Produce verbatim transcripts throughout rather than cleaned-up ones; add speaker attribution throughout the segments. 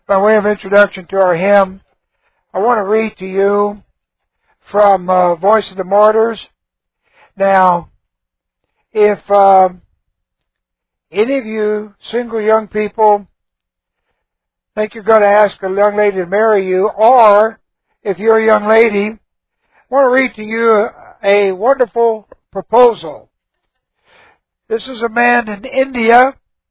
Speaker 1: by way of introduction to our hymn, I want to read to you from uh, Voice of the Martyrs. Now, if uh, any of you single young people think you're going to ask a young lady to marry you, or if you're a young lady, I want to read to you a, a wonderful proposal. This is a man in India.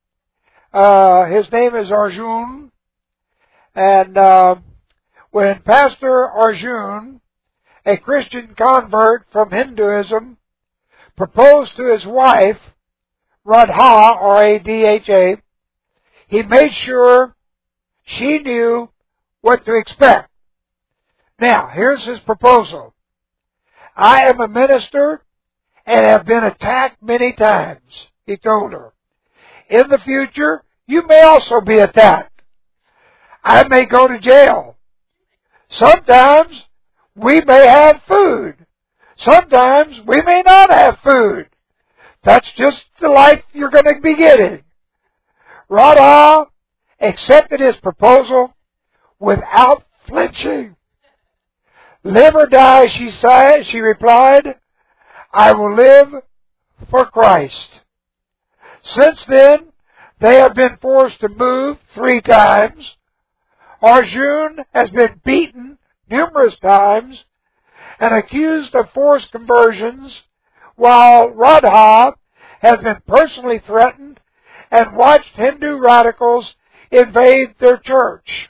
Speaker 1: Uh, his name is Arjun. And uh, when Pastor Arjun, a Christian convert from Hinduism, proposed to his wife, Radha, R A D H A, he made sure she knew what to expect. Now, here's his proposal. I am a minister and have been attacked many times, he told her. In the future, you may also be attacked. I may go to jail. Sometimes we may have food. Sometimes we may not have food. That's just the life you're going to be getting. Radha accepted his proposal without flinching. Live or die, she said, she replied, I will live for Christ. Since then, they have been forced to move three times. Arjun has been beaten numerous times and accused of forced conversions, while Radha has been personally threatened and watched Hindu radicals invade their church.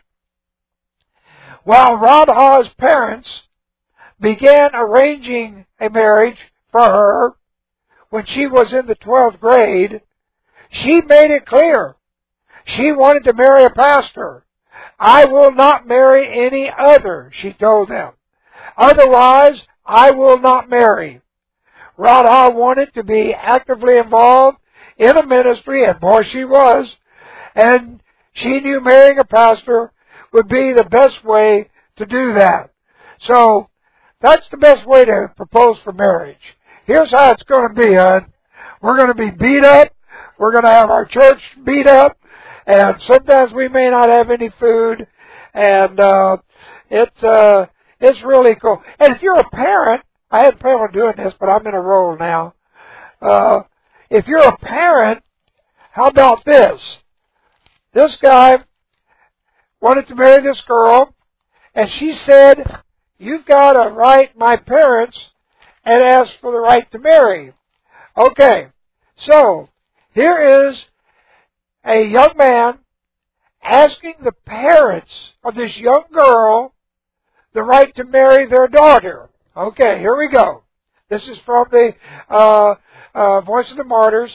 Speaker 1: While Radha's parents began arranging a marriage for her when she was in the twelfth grade, she made it clear she wanted to marry a pastor. I will not marry any other, she told them. Otherwise, I will not marry. Radha wanted to be actively involved in a ministry, and boy, she was. And she knew marrying a pastor would be the best way to do that. So, that's the best way to propose for marriage. Here's how it's going to be, hon. We're going to be beat up. We're going to have our church beat up. And sometimes we may not have any food. And uh, it's, uh, it's really cool. And if you're a parent, I hadn't planned on doing this, but I'm in a role now. Uh, if you're a parent, how about this? This guy wanted to marry this girl, and she said, you've got to write my parents and ask for the right to marry. Okay, so here is a young man asking the parents of this young girl the right to marry their daughter. Okay, here we go. This is from the uh, uh, Voice of the Martyrs.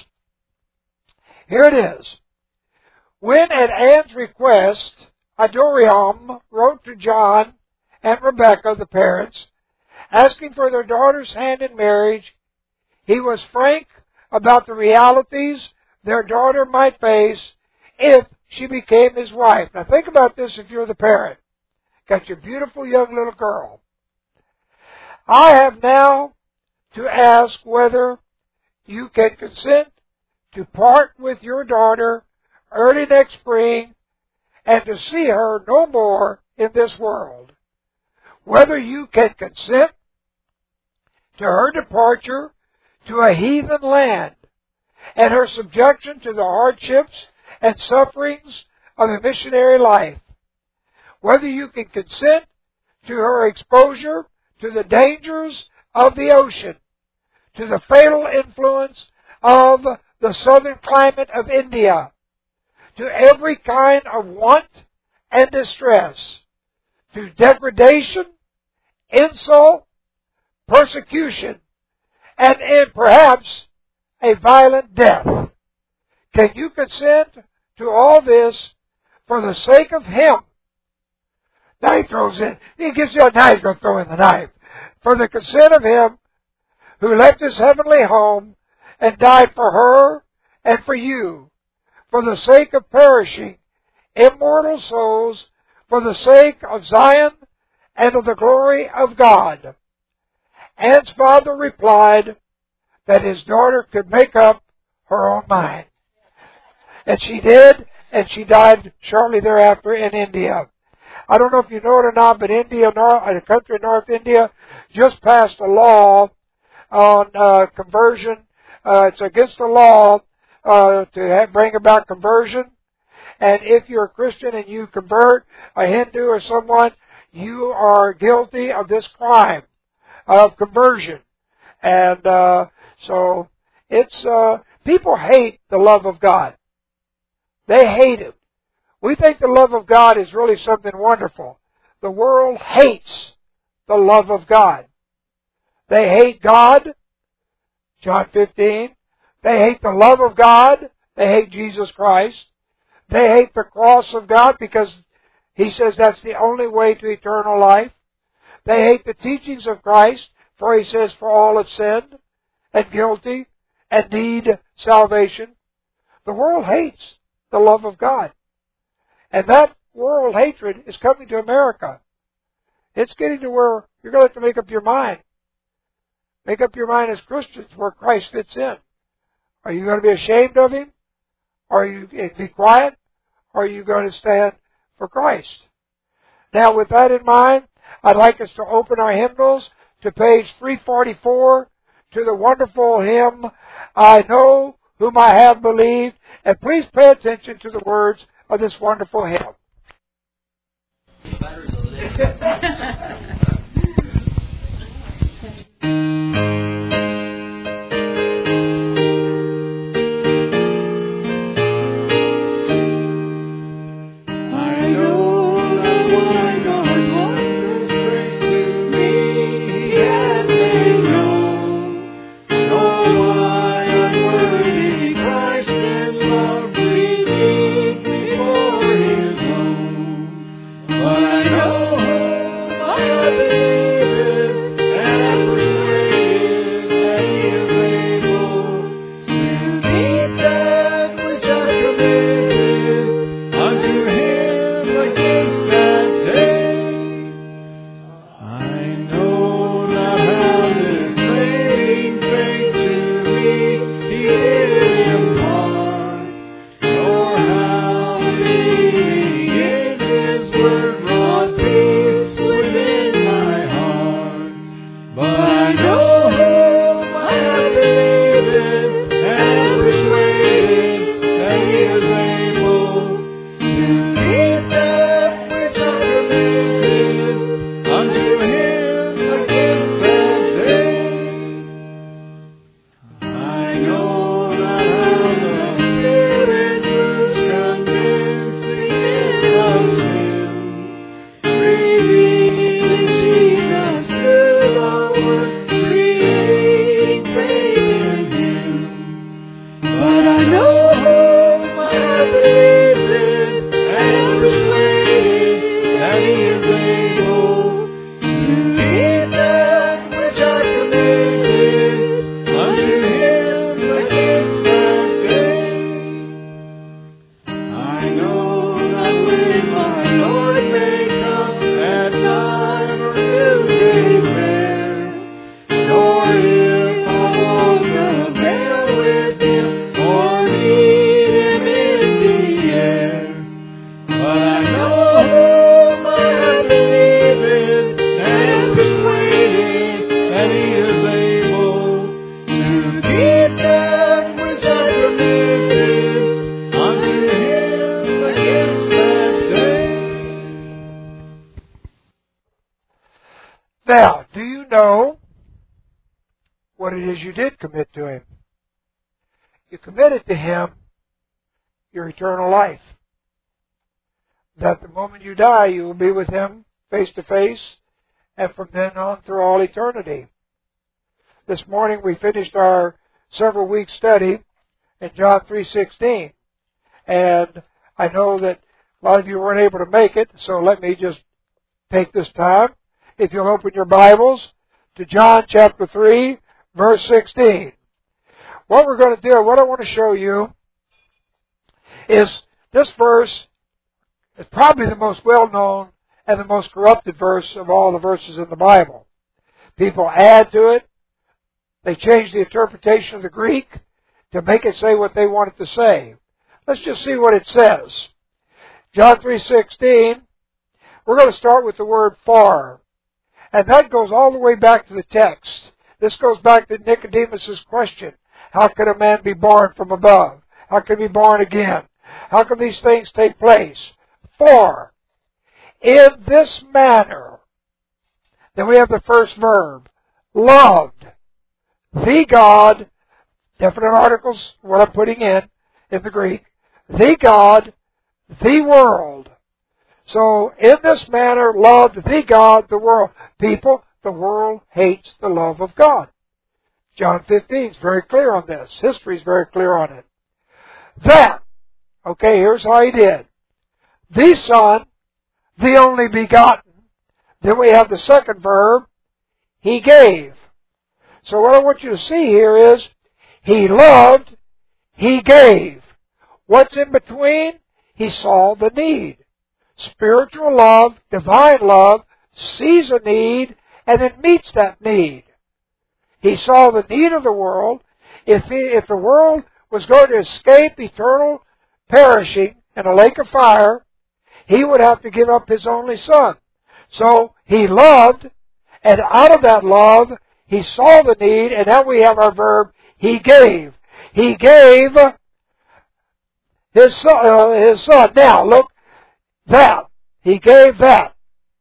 Speaker 1: Here it is. When at Anne's request, Adoniram wrote to John and Rebecca, the parents, asking for their daughter's hand in marriage, he was frank about the realities their daughter might face if she became his wife. Now think about this if you're the parent. Got your beautiful young little girl. I have now to ask whether you can consent to part with your daughter early next spring and to see her no more in this world. Whether you can consent to her departure to a heathen land and her subjection to the hardships and sufferings of a missionary life. Whether you can consent to her exposure to the dangers of the ocean, to the fatal influence of the southern climate of India, to every kind of want and distress, to degradation, insult, persecution, and in perhaps a violent death. Can you consent to all this for the sake of Him? Now he throws in, he gives you a knife, he's going to throw in the knife. For the consent of Him who left His heavenly home and died for her and for you, for the sake of perishing, immortal souls, for the sake of Zion and of the glory of God. Anne's father replied that his daughter could make up her own mind. And she did, and she died shortly thereafter in India. I don't know if you know it or not, but India, a country in North India, just passed a law on uh, conversion. Uh, it's against the law uh, to have, bring about conversion. And if you're a Christian and you convert a Hindu or someone, you are guilty of this crime of conversion. And uh, so it's uh, people hate the love of God. They hate it. We think the love of God is really something wonderful. The world hates the love of God. They hate God, John fifteen. They hate the love of God. They hate Jesus Christ. They hate the cross of God because He says that's the only way to eternal life. They hate the teachings of Christ, for He says, for all have sinned and guilty and need salvation. The world hates the love of God. And that world hatred is coming to America. It's getting to where you're going to have to make up your mind. Make up your mind as Christians where Christ fits in. Are you going to be ashamed of Him? Are you be quiet? Or are you going to stand for Christ? Now, with that in mind, I'd like us to open our hymnals to page three forty-four to the wonderful hymn, I Know Whom I Have Believed. And please pay attention to the words of this wonderful hymn. Now, do you know what it is you did commit to Him? You committed to Him your eternal life. That the moment you die, you will be with Him face to face, and from then on through all eternity. This morning we finished our several week study in John three sixteen, and I know that a lot of you weren't able to make it, so let me just take this time. If you'll open your Bibles to John chapter three, verse sixteen. What we're going to do, what I want to show you, is this verse is probably the most well-known and the most corrupted verse of all the verses in the Bible. People add to it. They change the interpretation of the Greek to make it say what they want it to say. Let's just see what it says. John three sixteen, we're going to start with the word for. And that goes all the way back to the text. This goes back to Nicodemus' question. How can a man be born from above? How can he be born again? How can these things take place? For, in this manner, then we have the first verb, loved, the God, definite articles, what I'm putting in, in the Greek, the God, the world. So, in this manner, loved the God, the world. People, the world hates the love of God. John fifteen is very clear on this. History is very clear on it. That, okay, here's how he did. The Son, the only begotten. Then we have the second verb, he gave. So what I want you to see here is, he loved, he gave. What's in between? He saw the need. Spiritual love, divine love, sees a need, and then meets that need. He saw the need of the world. If, he, if the world was going to escape eternal perishing in a lake of fire, he would have to give up his only Son. So he loved, and out of that love, he saw the need, and now we have our verb, he gave. He gave his son. Uh, his son. Now, look, that. He gave that.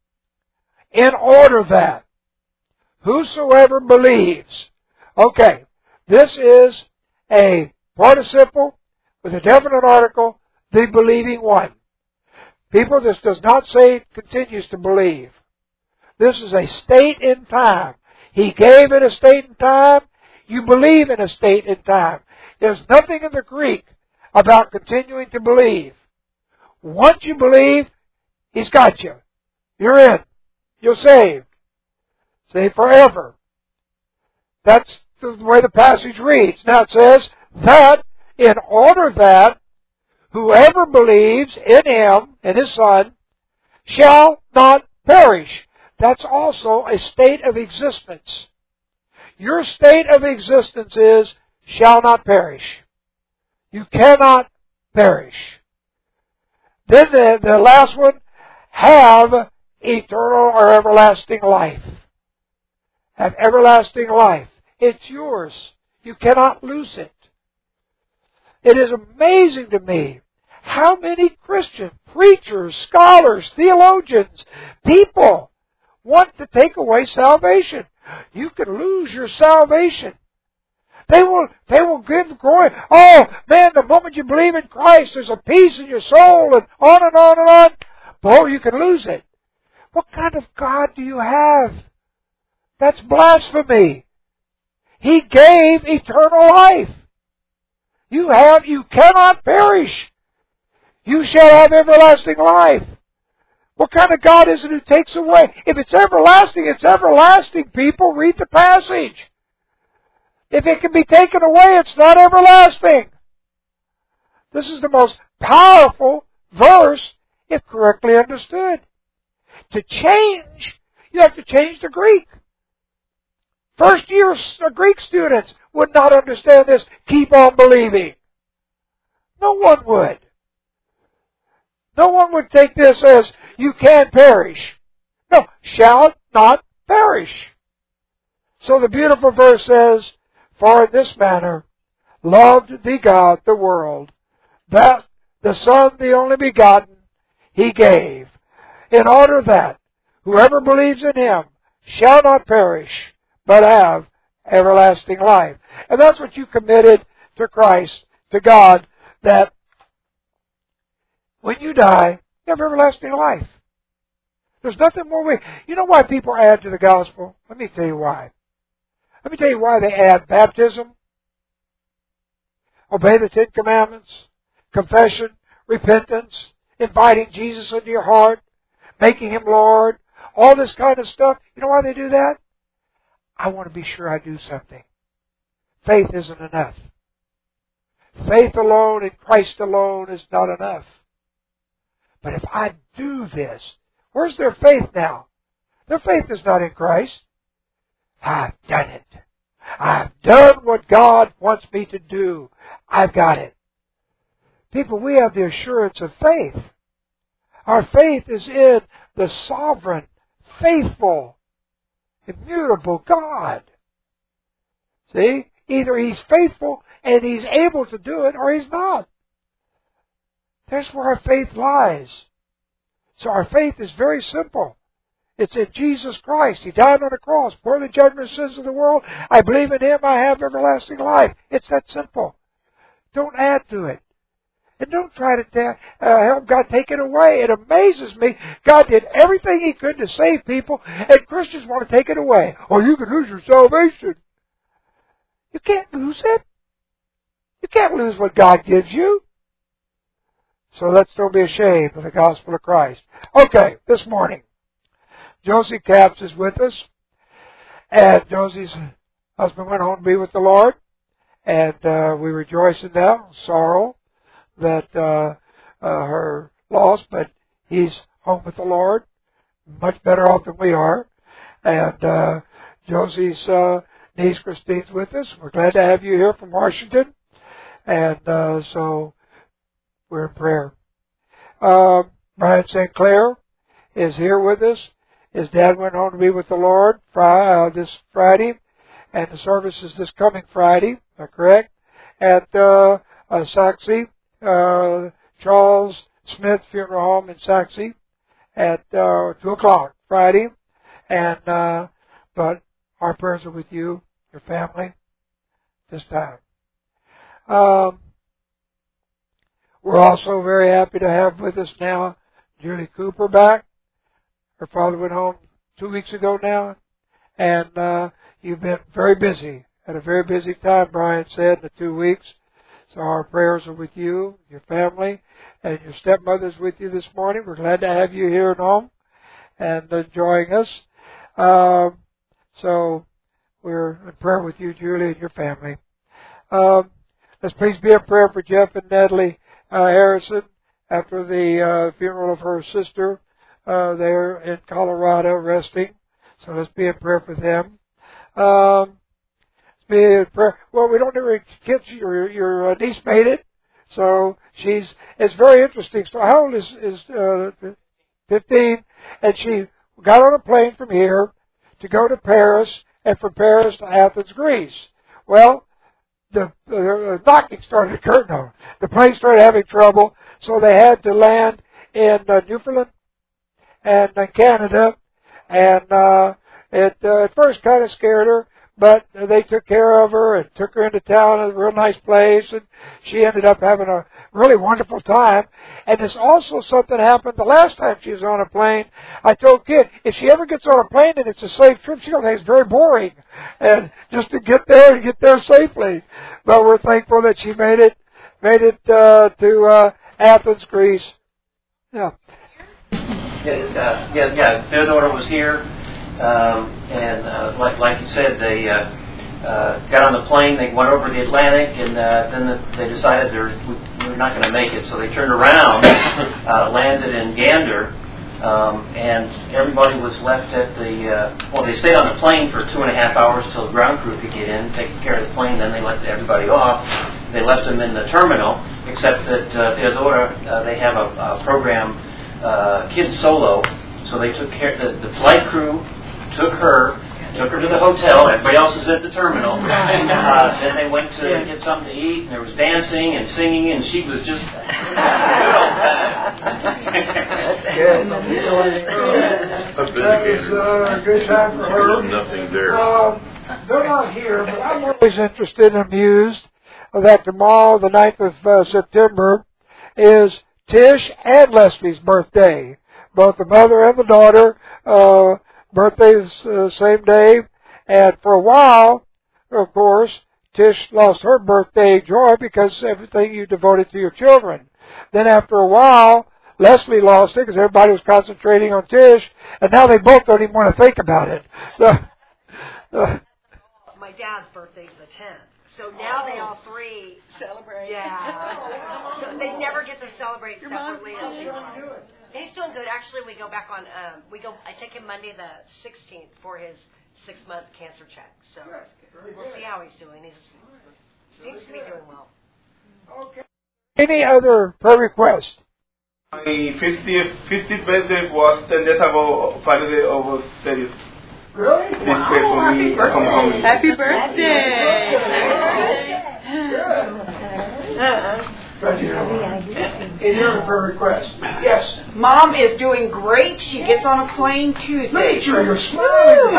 Speaker 1: In order that whosoever believes. Okay, this is a participle with a definite article, the believing one. People, this does not say continues to believe. This is a state in time. He gave in a state in time. You believe in a state in time. There's nothing in the Greek about continuing to believe. Once you believe, He's got you. You're in. You're saved. Saved forever. That's the way the passage reads. Now it says that in order that whoever believes in Him, in His Son, shall not perish. That's also a state of existence. Your state of existence is shall not perish. You cannot perish. Then the, the last one, have eternal or everlasting life. Have everlasting life. It's yours. You cannot lose it. It is amazing to me how many Christian preachers, scholars, theologians, people want to take away salvation. You can lose your salvation. They will, they will give glory. Oh, man, the moment you believe in Christ, there's a peace in your soul, and on and on and on. Boy, you can lose it. What kind of God do you have? That's blasphemy. He gave eternal life. You have, you cannot perish. You shall have everlasting life. What kind of God is it who takes away? If it's everlasting, it's everlasting, people. Read the passage. If it can be taken away, it's not everlasting. This is the most powerful verse if correctly understood. To change, you have to change the Greek. First year Greek students would not understand this. Keep on believing. No one would. No one would take this as you can perish. No, shall not perish. So the beautiful verse says, for in this manner loved the God the world, that the Son, the only begotten, He gave, in order that whoever believes in Him shall not perish, but have everlasting life. And that's what you committed to Christ, to God, that when you die, you have everlasting life. There's nothing more we... You know why people add to the gospel? Let me tell you why. Let me tell you why they add baptism, obey the Ten Commandments, confession, repentance, inviting Jesus into your heart, making Him Lord, all this kind of stuff. You know why they do that? I want to be sure I do something. Faith isn't enough. Faith alone in Christ alone is not enough. But if I do this, where's their faith now? Their faith is not in Christ. I've done it. I've done what God wants me to do. I've got it. People, we have the assurance of faith. Our faith is in the sovereign, faithful, immutable God. See? Either He's faithful and He's able to do it, or He's not. That's where our faith lies. So our faith is very simple. It's in Jesus Christ. He died on the cross, bore the judgment of sins of the world. I believe in Him. I have everlasting life. It's that simple. Don't add to it. And don't try to ta- uh, help God take it away. It amazes me. God did everything He could to save people, and Christians want to take it away. Oh, you can lose your salvation. You can't lose it. You can't lose what God gives you. So let's don't be ashamed of the gospel of Christ. Okay, this morning, Josie Capps is with us. And Josie's husband went home to be with the Lord. And uh, we rejoice in that. Sorrow that uh, uh, her loss, but he's home with the Lord. Much better off than we are. And uh, Josie's uh, niece Christine's with us. We're glad to have you here from Washington. And uh, so we're in prayer. Uh, Brian Saint Clair is here with us. His dad went home to be with the Lord fri- uh, this Friday, and the service is this coming Friday, is that correct? At uh, uh, Saxe, uh, Charles Smith Funeral Home in Saxe at uh, two o'clock Friday. And uh, but our prayers are with you, your family, this time. Um, we're also very happy to have with us now Julie Cooper back. Her father went home two weeks ago now, and uh, you've been very busy. Had a very busy time, Brian said, in the two weeks. So our prayers are with you, your family, and your stepmother's with you this morning. We're glad to have you here at home and enjoying us. Um, so we're in prayer with you, Julie, and your family. Um, let's please be in prayer for Jeff and Natalie uh, Harrison after the uh, funeral of her sister uh, there in Colorado resting. So let's be in prayer for them. Um, let's be in prayer. Well, we don't know your kids. Your your uh, niece made it, so she's. It's very interesting. So how old is is uh, fifteen? And she got on a plane from here to go to Paris, and from Paris to Athens, Greece. Well, the, the knocking started occurring. No, the plane started having trouble, so they had to land in uh, Newfoundland and uh, Canada, and uh, it uh, at first kind of scared her, but uh, they took care of her and took her into town, a real nice place, and she ended up having a really wonderful time. And there's also something happened the last time she was on a plane. I told Kid, if she ever gets on a plane and it's a safe trip, she'll think it's very boring, and just to get there and get there safely. But we're thankful that she made it, made it uh, to uh, Athens, Greece. Yeah.
Speaker 2: Yeah, uh, yeah, yeah. Their daughter was here, um, and uh, like like you said, they uh, uh, got on the plane. They went over the Atlantic, and uh, then the, they decided they're we, we're not going to make it. So they turned around, uh, landed in Gander, um, and everybody was left at the. Uh, well, they stayed on the plane for two and a half hours till the ground crew could get in, take care of the plane. Then they let everybody off. They left them in the terminal, except that uh, Theodora, uh, they have a, a program. Uh, kids solo, so they took care. The, the flight crew took her, took her to the hotel. Everybody else is at the terminal. Uh, then they went to get something to eat, and there was dancing and singing, and she was just.
Speaker 1: That's good.
Speaker 3: I've been to
Speaker 1: That was uh, a good time for her.
Speaker 3: Nothing there.
Speaker 1: Um, they're not here, but I'm always interested and amused that tomorrow, the ninth of uh, September, is Tish and Leslie's birthday. Both the mother and the daughter, uh, birthdays uh, same day. And for a while, of course, Tish lost her birthday joy because everything you devoted to your children. Then after a while, Leslie lost it because everybody was concentrating on Tish, and now they both don't even want to think about it. So, uh,
Speaker 4: my dad's birthday's the tenth. So now they all three
Speaker 5: celebrate.
Speaker 4: Yeah. So they never get to celebrate
Speaker 5: Your
Speaker 4: separately.
Speaker 5: mom's doing
Speaker 4: He's doing good. Actually, we go back on. Um, we go. I take him Monday the sixteenth for his six month cancer check. So we'll see how he's doing. He seems to be doing well.
Speaker 1: okay. Any other prayer requests?
Speaker 3: My fiftieth, fiftieth birthday was ten days ago. Friday over thirtieth.
Speaker 1: Really?
Speaker 3: Please pray for me. I come home.
Speaker 5: Happy birthday!
Speaker 1: Any other prayer requests? Yes.
Speaker 5: Mom is doing great. She gets on a plane Tuesday.
Speaker 1: Look at you, you're smiling.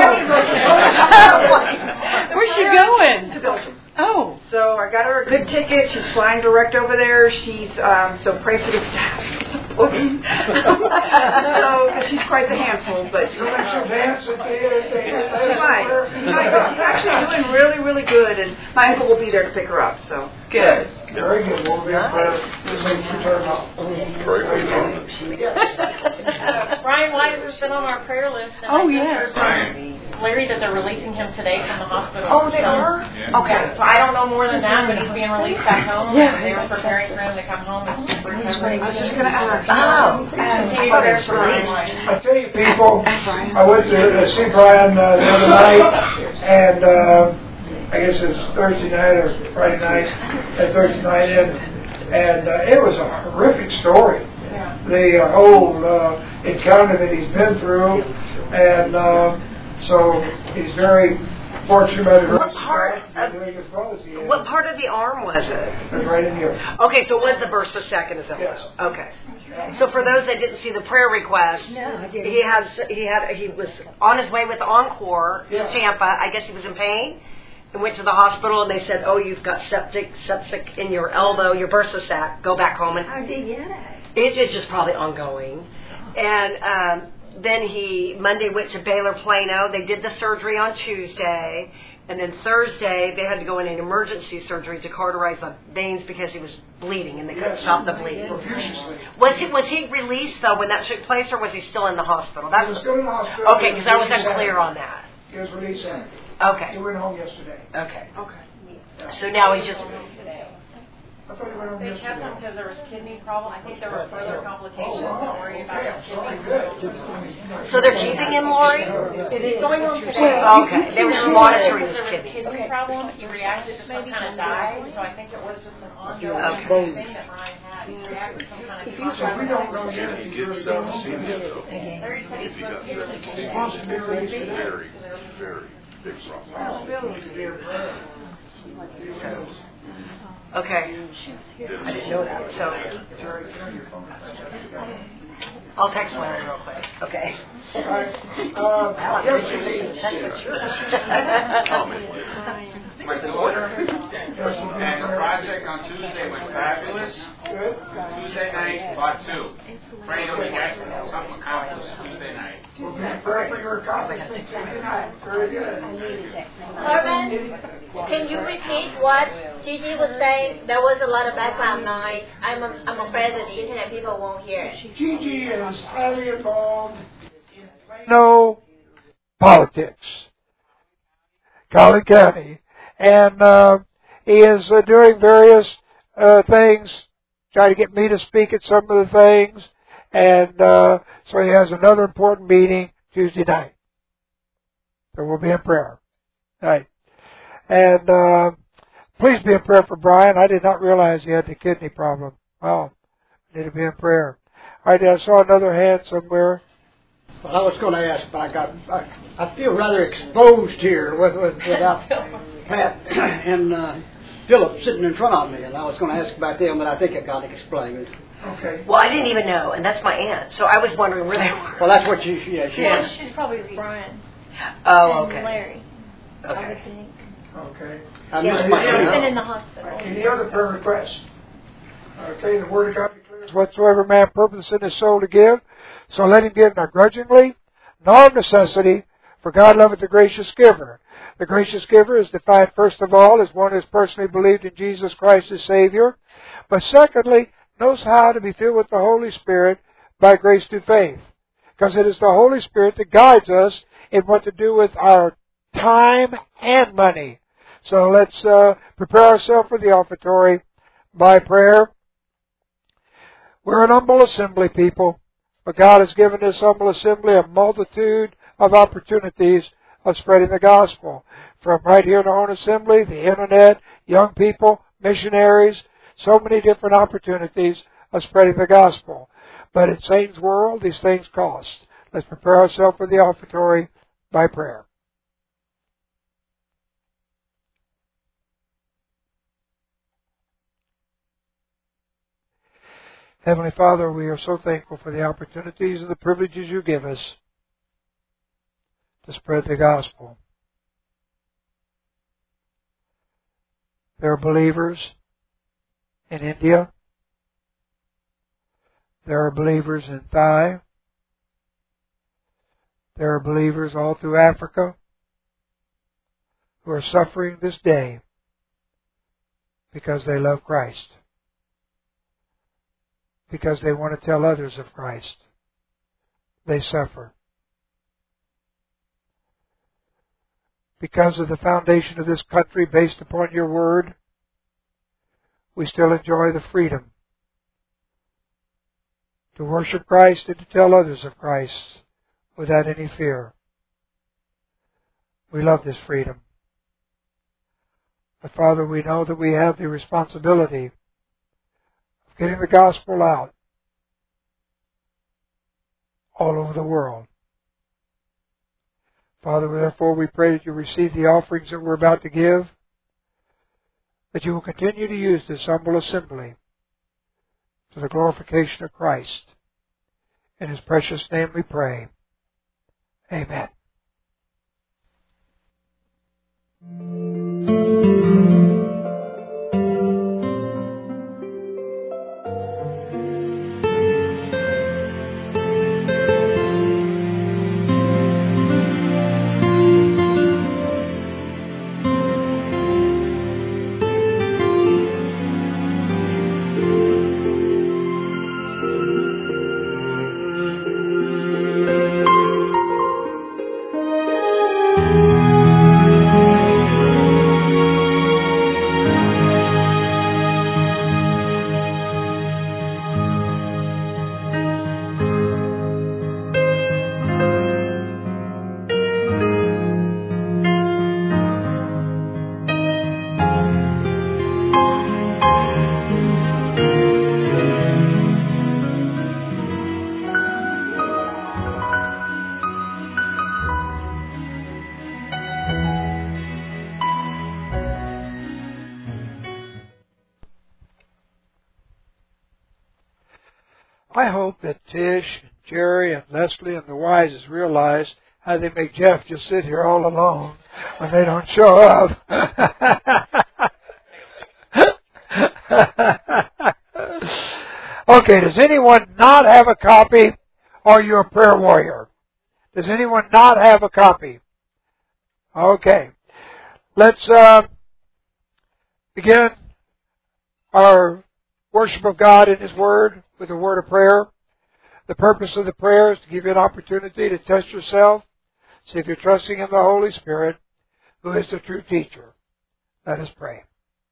Speaker 5: Where's she going?
Speaker 4: To Belgium.
Speaker 5: Oh. So I got her a good ticket. She's flying direct over there. She's um, so pray for the staff. So she's quite the handful, but
Speaker 1: So let you dance at the end.
Speaker 5: she might. She might, but she's actually doing really, really good, and my uncle will be there to pick her up. So good.
Speaker 1: Very good. We'll be in prayer. This makes you turn off.
Speaker 6: Brian Weiser's been on our prayer list. And
Speaker 5: Oh,
Speaker 6: I just
Speaker 5: yes.
Speaker 6: heard from Larry that they're releasing him today from the hospital.
Speaker 5: Oh, they are?
Speaker 6: Okay, so I don't know more than that, but he's being released back home.
Speaker 5: Yeah.
Speaker 6: They were preparing for him to come home and recovery.
Speaker 5: I was just going to ask.
Speaker 4: Oh.
Speaker 6: Continue to bear for Brian.
Speaker 1: I tell you, people, I went to uh, see Brian uh, the other night, and uh, I guess it was Thursday night or Friday night, uh, Thursday night, and, and uh, it was a horrific story. The uh, whole uh, encounter that he's been through, and uh, so he's very fortunate by the
Speaker 4: What
Speaker 1: grace of
Speaker 4: part
Speaker 1: God
Speaker 4: of-
Speaker 1: to be doing as well as he is.
Speaker 4: What part of the arm was it?
Speaker 1: It was right in here.
Speaker 4: Okay, so it was the burst of second, is that
Speaker 1: Yes.
Speaker 4: what? Okay. So for those that didn't see the prayer request, he had he had he was on his way with Encore
Speaker 1: Yeah.
Speaker 4: to Tampa. I guess he was in pain and went to the hospital, and they said, "Oh, you've got septic septic in your elbow, your bursa sac. Go back home." And
Speaker 7: How did you get it?
Speaker 4: it is just probably ongoing. And um, then he Monday went to Baylor Plano. They did the surgery on Tuesday. And then Thursday, they had to go in an emergency surgery to cauterize the veins because he was bleeding, and they couldn't
Speaker 1: Yes.
Speaker 4: stop the bleeding.
Speaker 1: Profusely.
Speaker 4: Was he was he released though when that took place, or was he still in the hospital?
Speaker 1: He
Speaker 4: That's
Speaker 1: was still in the hospital.
Speaker 4: okay, because I was unclear on that.
Speaker 1: He was released Saturday. He
Speaker 4: Okay,
Speaker 1: went home yesterday.
Speaker 4: okay.
Speaker 5: Okay.
Speaker 4: So now he's just
Speaker 1: I thought he went home
Speaker 6: They kept him
Speaker 1: yesterday.
Speaker 6: because there was kidney problem. I think there were further complications.
Speaker 1: Oh, wow.
Speaker 6: Don't worry about
Speaker 1: Okay,
Speaker 6: his
Speaker 1: so
Speaker 6: kidney.
Speaker 1: good.
Speaker 4: so they're keeping him, Lori.
Speaker 6: He's going home today.
Speaker 4: Okay, they were just monitoring his
Speaker 6: There was a
Speaker 4: kidney.
Speaker 6: kidney problem. He reacted to some kind of dye, so I think it was just an ongoing
Speaker 4: Okay.
Speaker 6: thing that Brian had. He reacted to some kind of
Speaker 1: So we don't know yet if
Speaker 3: He
Speaker 1: he's
Speaker 3: gets
Speaker 1: really
Speaker 3: down to see
Speaker 1: going
Speaker 3: me,
Speaker 1: home.
Speaker 3: though.
Speaker 6: Larry said he's
Speaker 3: If he got
Speaker 6: supposed to be
Speaker 3: thirty,
Speaker 1: He's supposed to be released today.
Speaker 3: very, very big problem.
Speaker 4: Okay, I didn't know that. So I'll text Larry real quick. Okay.
Speaker 1: All right. Uh,
Speaker 8: My daughter and the project on Tuesday was fabulous.
Speaker 1: Good.
Speaker 8: Tuesday night, part two. Praying that we get something accomplished Tuesday night.
Speaker 1: We'll be praying for your accomplishment tonight. Very good.
Speaker 7: Carmen, can you repeat what Gigi was saying? There was a lot of background noise. I'm, a, I'm afraid that the internet people won't hear it.
Speaker 1: Gigi is highly involved in Plano politics, Collin County, and uh, he is uh, doing various uh, things, trying to get me to speak at some of the things, and uh, so he has another important meeting Tuesday night. So we'll be in prayer. Right. And uh, please be in prayer for Brian. I did not realize he had the kidney problem. Wow. Need to be in prayer. All right, I saw another hand somewhere.
Speaker 9: Well, I was going to ask, but I got I, I feel rather exposed here with, with without Pat and uh, Philip sitting in front of me, and I was going to ask about them, but I think it got explained.
Speaker 1: Okay.
Speaker 4: Well, I didn't even know, and that's my aunt. So I was wondering where they were.
Speaker 9: Well, that's what you yeah she
Speaker 7: Yeah,
Speaker 9: was.
Speaker 7: she's probably with Brian
Speaker 4: Oh,
Speaker 7: and
Speaker 4: okay.
Speaker 7: Larry, I would
Speaker 4: Okay.
Speaker 7: think.
Speaker 1: Okay.
Speaker 9: I
Speaker 4: Yeah,
Speaker 9: missed my
Speaker 1: yeah.
Speaker 7: He's been
Speaker 9: turn.
Speaker 7: in the hospital.
Speaker 1: Any other prayer requests? Okay, the Word of God declares, whatsoever man purpose in his soul to give, so let him give not grudgingly, nor of necessity, for God loveth the gracious giver. The gracious giver is defined first of all as one who has personally believed in Jesus Christ as Savior, but secondly, knows how to be filled with the Holy Spirit by grace through faith. Because it is the Holy Spirit that guides us in what to do with our time and money. So let's uh, prepare ourselves for the offertory by prayer. We're an humble assembly, people, but God has given this humble assembly a multitude of opportunities of spreading the gospel. From right here in our own assembly, the internet, young people, missionaries, So many different opportunities of spreading the gospel. But in Satan's world, these things cost. Let's prepare ourselves for the offertory by prayer. Heavenly Father, we are so thankful for the opportunities and the privileges you give us to spread the gospel. There are believers in India. There are believers in Thai. There are believers all through Africa who are suffering this day because they love Christ, because they want to tell others of Christ. They suffer. Because of the foundation of this country based upon your word, we still enjoy the freedom to worship Christ and to tell others of Christ without any fear. We love this freedom. But Father, we know that we have the responsibility of getting the gospel out all over the world. Father, therefore we pray that you receive the offerings that we're about to give, that you will continue to use this humble assembly to the glorification of Christ. In His precious name we pray. Amen. I hope that Tish and Jerry and Leslie and the Wises realize how they make Jeff just sit here all alone when they don't show up. Okay, does anyone not have a copy? Or are you a prayer warrior? Does anyone not have a copy? Okay. Let's uh, begin our worship of God in His Word with a word of prayer. The purpose of the prayer is to give you an opportunity to test yourself, see if you're trusting in the Holy Spirit, who is the true teacher. Let us pray.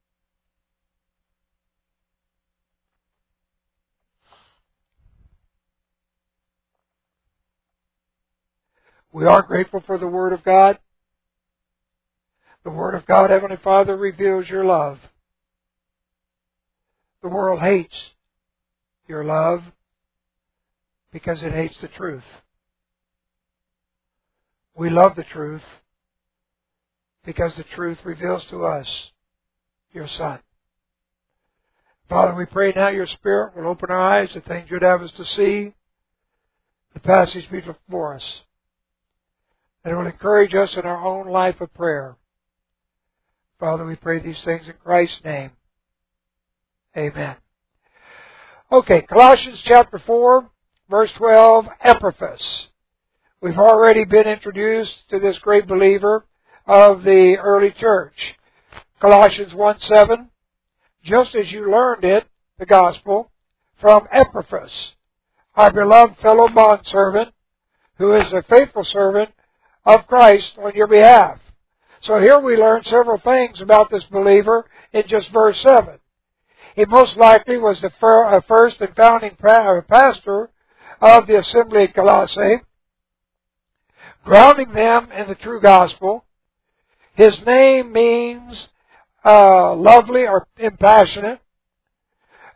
Speaker 1: We are grateful for the Word of God. The Word of God, Heavenly Father, reveals your love. The world hates your love because it hates the truth. We love the truth because the truth reveals to us your Son. Father, we pray now your Spirit will open our eyes to things you'd have us to see, the passage before us, and it will encourage us in our own life of prayer. Father, we pray these things in Christ's name. Amen. Okay, Colossians chapter four, verse twelve, Epaphras. We've already been introduced to this great believer of the early church. Colossians one seven, just as you learned it, the gospel, from Epaphras, our beloved fellow bondservant, who is a faithful servant of Christ on your behalf. So here we learn several things about this believer in just verse seven. He most likely was the first and founding pastor of the assembly at Colossae, grounding them in the true gospel. His name means uh, lovely or impassionate.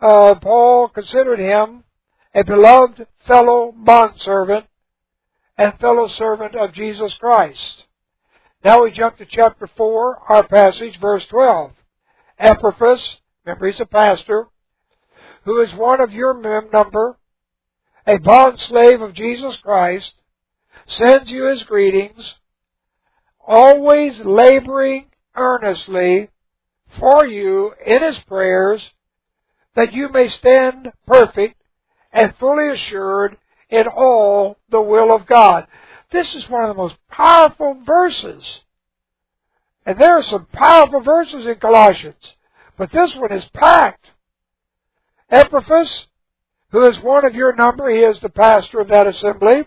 Speaker 1: uh, Paul considered him a beloved fellow bondservant and fellow servant of Jesus Christ. Now we jump to chapter four, our passage, verse twelve. Epaphras, remember he's a pastor, who is one of your number, a bondslave of Jesus Christ, sends you his greetings, always laboring earnestly for you in his prayers, that you may stand perfect and fully assured in all the will of God. This is one of the most powerful verses. And there are some powerful verses in Colossians, but this one is packed. Epaphras, who is one of your number, he is the pastor of that assembly,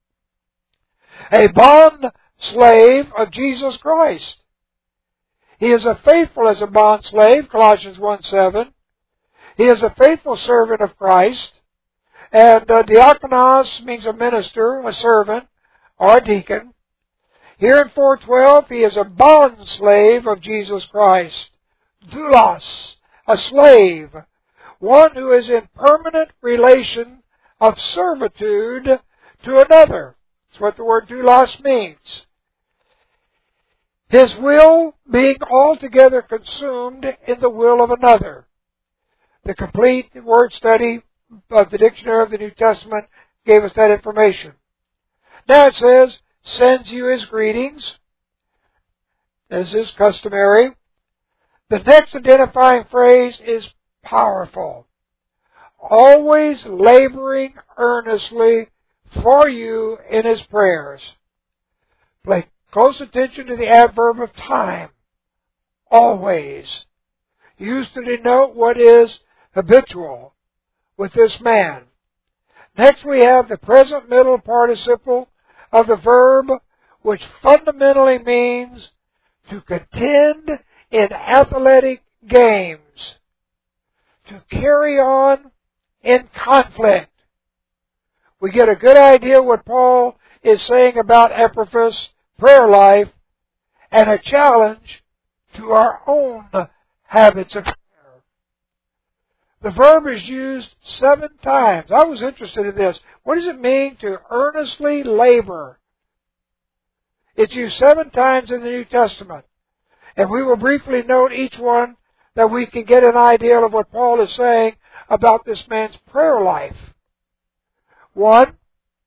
Speaker 1: a bond slave of Jesus Christ. He is a faithful as a bond slave, Colossians one seven. He is a faithful servant of Christ. And uh, diakonos means a minister, a servant, or a deacon. Here in four twelve, he is a bond slave of Jesus Christ. Doulos, a slave, one who is in permanent relation of servitude to another. That's what the word doulos means. His will being altogether consumed in the will of another. The complete word study of the Dictionary of the New Testament gave us that information. Now it says, sends you his greetings, as is customary. The next identifying phrase is powerful. Always laboring earnestly for you in his prayers. Pay close attention to the adverb of time. Always. Used to denote what is habitual with this man. Next we have the present middle participle of the verb, which fundamentally means to contend in athletic games, to carry on in conflict. We get a good idea what Paul is saying about Epaphras' prayer life and a challenge to our own habits of prayer. The verb is used seven times. I was interested in this. What does it mean to earnestly labor? It's used seven times in the New Testament. And we will briefly note each one that we can get an idea of what Paul is saying about this man's prayer life. One,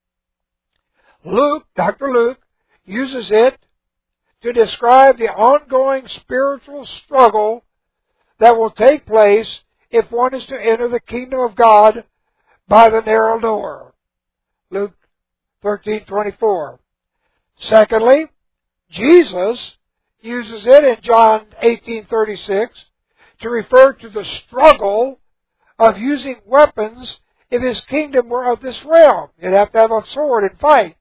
Speaker 1: Luke, Doctor Luke, uses it to describe the ongoing spiritual struggle that will take place if one is to enter the kingdom of God by the narrow door. Luke thirteen twenty-four. Secondly, Jesus uses it in John eighteen thirty-six to refer to the struggle of using weapons if his kingdom were of this realm. You'd have to have a sword and fight.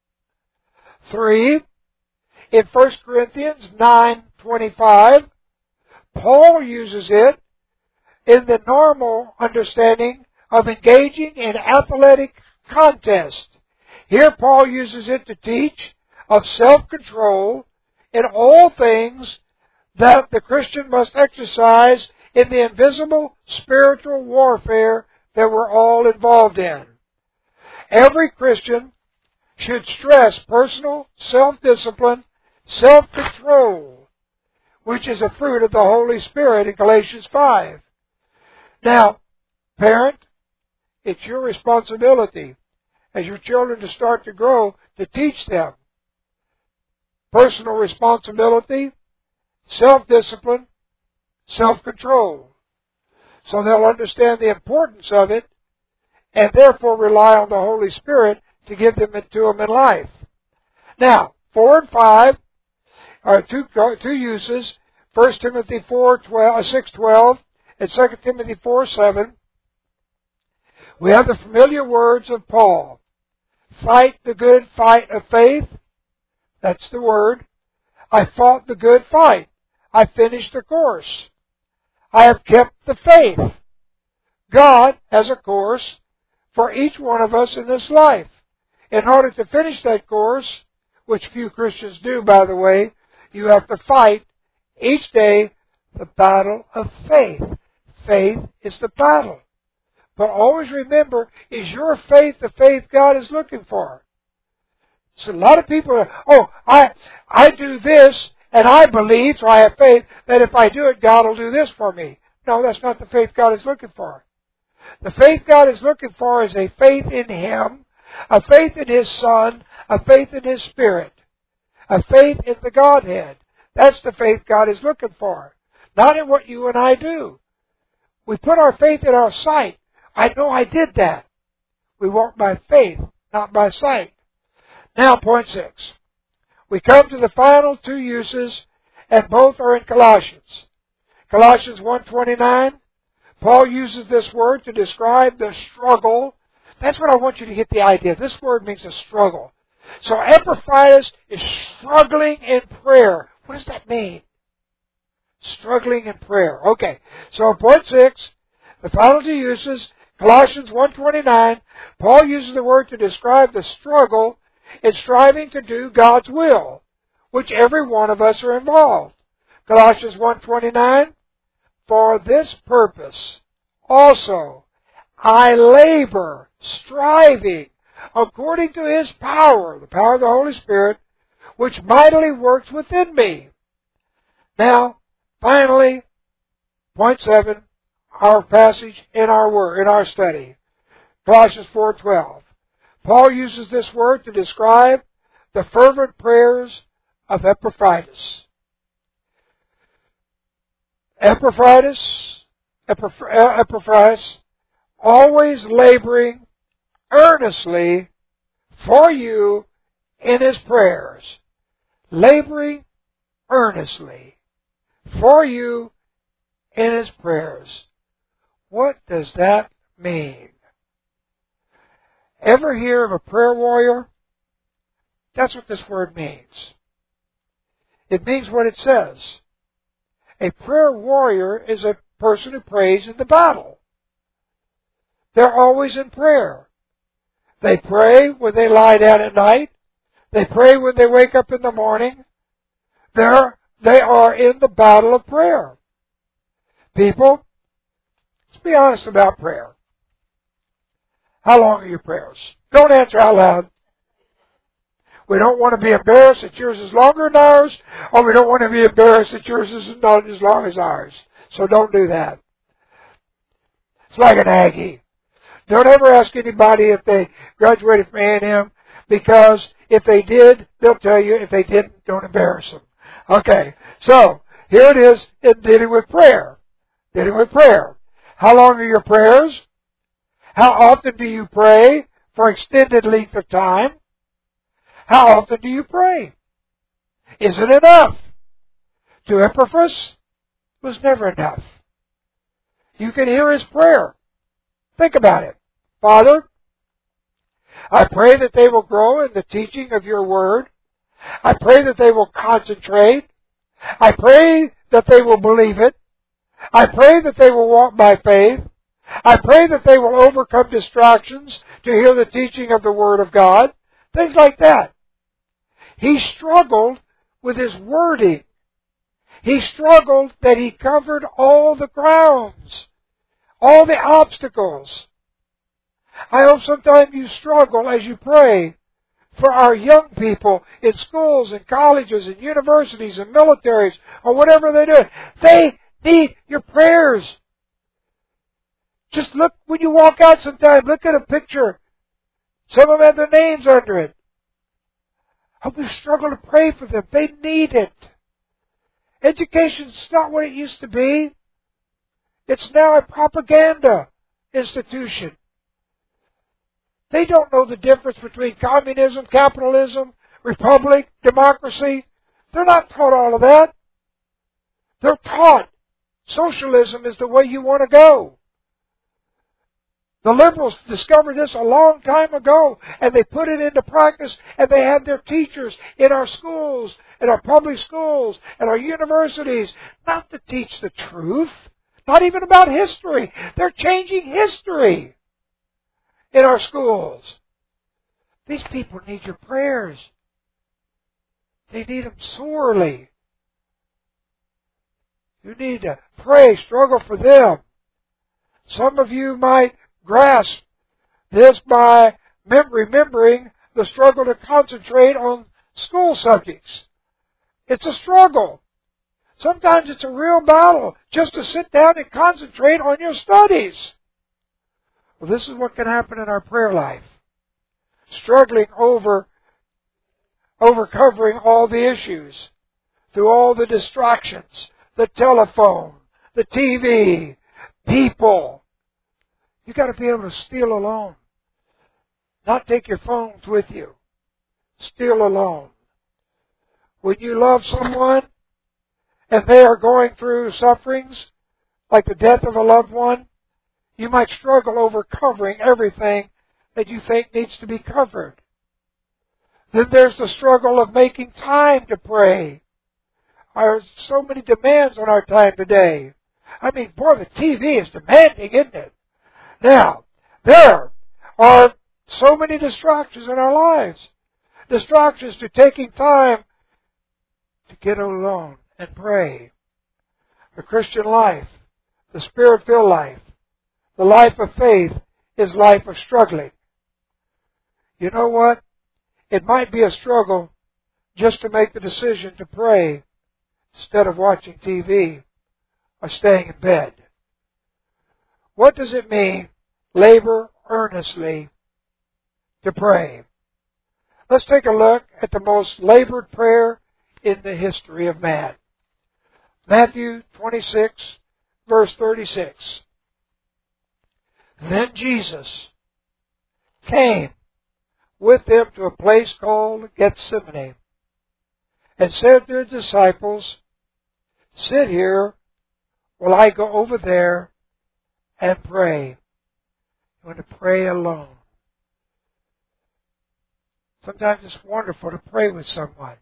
Speaker 1: Three, in First Corinthians nine twenty-five, Paul uses it in the normal understanding of engaging in athletic contest. Here Paul uses it to teach of self-control in all things that the Christian must exercise in the invisible spiritual warfare that we're all involved in. Every Christian should stress personal self-discipline, self-control, which is a fruit of the Holy Spirit in Galatians five. Now, parent, it's your responsibility as your children to start to grow to teach them personal responsibility, self-discipline, self-control. So they'll understand the importance of it and therefore rely on the Holy Spirit to give them to them in life. Now, four and five are two, two uses. First Timothy four twelve, six twelve and Second Timothy four seven. We have the familiar words of Paul. Fight the good fight of faith. That's the word. I fought the good fight. I finished the course. I have kept the faith. God has a course for each one of us in this life. In order to finish that course, which few Christians do, by the way, you have to fight each day the battle of faith. faith is the battle. But always remember, is your faith the faith God is looking for? So a lot of people are, oh, I, I do this, and I believe, so I have faith, that if I do it, God will do this for me. No, that's not the faith God is looking for. The faith God is looking for is a faith in Him, a faith in His Son, a faith in His Spirit, a faith in the Godhead. That's the faith God is looking for, not in what you and I do. We put our faith in our sight. I know I did that. We walk by faith, not by sight. Now, point six. We come to the final two uses, and both are in Colossians. Colossians one twenty-nine, Paul uses this word to describe the struggle. That's what I want you to get the idea. This word means a struggle. So Epaphroditus is struggling in prayer. What does that mean? Struggling in prayer. Okay, so point six, the final two uses, Colossians one twenty-nine, Paul uses the word to describe the struggle in striving to do God's will, which every one of us are involved. Colossians one twenty-nine, for this purpose also I labor, striving, according to His power, the power of the Holy Spirit, which mightily works within me. Now, finally, point seven, our passage in our word, in our study, Colossians four twelve. Paul uses this word to describe the fervent prayers of Epaphroditus. Epaphroditus, Epaphroditus, always laboring earnestly for you in his prayers. Laboring earnestly for you in his prayers. What does that mean? Ever hear of a prayer warrior? That's what this word means. It means what it says. A prayer warrior is a person who prays in the battle. They're always in prayer. They pray when they lie down at night. They pray when they wake up in the morning. They're, they are in the battle of prayer. People, let's be honest about prayer. How long are your prayers? Don't answer out loud. We don't want to be embarrassed that yours is longer than ours, or we don't want to be embarrassed that yours is not as long as ours. So don't do that. It's like an Aggie. Don't ever ask anybody if they graduated from A and M, because if they did, they'll tell you. If they didn't, don't embarrass them. Okay, so here it is in dealing with prayer. Dealing with prayer. How long are your prayers? How often do you pray for extended length of time? How often do you pray? Is it enough? To Epaphras, it was never enough. You can hear his prayer. Think about it. Father, I pray that they will grow in the teaching of your word. I pray that they will concentrate. I pray that they will believe it. I pray that they will walk by faith. I pray that they will overcome distractions to hear the teaching of the Word of God. Things like that. He struggled with his wording. He struggled that he covered all the grounds, all the obstacles. I hope sometime you struggle as you pray for our young people in schools and colleges and universities and militaries or whatever they do. They need your prayers. Just look, when you walk out sometime, look at a picture. Some of them have their names under it. I hope you struggle to pray for them. They need it. Education's not what it used to be. It's now a propaganda institution. They don't know the difference between communism, capitalism, republic, democracy. They're not taught all of that. They're taught socialism is the way you want to go. The liberals discovered this a long time ago, and they put it into practice, and they had their teachers in our schools, in our public schools, and our universities, not to teach the truth, not even about history. They're changing history in our schools. These people need your prayers. They need them sorely. You need to pray, struggle for them. Some of you might grasp this by mem- remembering the struggle to concentrate on school subjects. It's a struggle. Sometimes it's a real battle just to sit down and concentrate on your studies. Well, this is what can happen in our prayer life. Struggling over, over covering all the issues through all the distractions, the telephone, the T V, people. You've got to be able to steal alone. Not take your phones with you. Steal alone. When you love someone and they are going through sufferings, like the death of a loved one, you might struggle over covering everything that you think needs to be covered. Then there's the struggle of making time to pray. There are so many demands on our time today. I mean, boy, the T V is demanding, isn't it? Now, there are so many distractions in our lives. Distractions to taking time to get alone and pray. The Christian life, the Spirit-filled life, the life of faith is life of struggling. You know what? It might be a struggle just to make the decision to pray instead of watching T V or staying in bed. What does it mean, labor earnestly to pray? Let's take a look at the most labored prayer in the history of man. Matthew twenty-six, verse thirty-six. Then Jesus came with them to a place called Gethsemane and said to his disciples, sit here while I go over there and pray. You want to pray alone. Sometimes it's wonderful to pray with someone.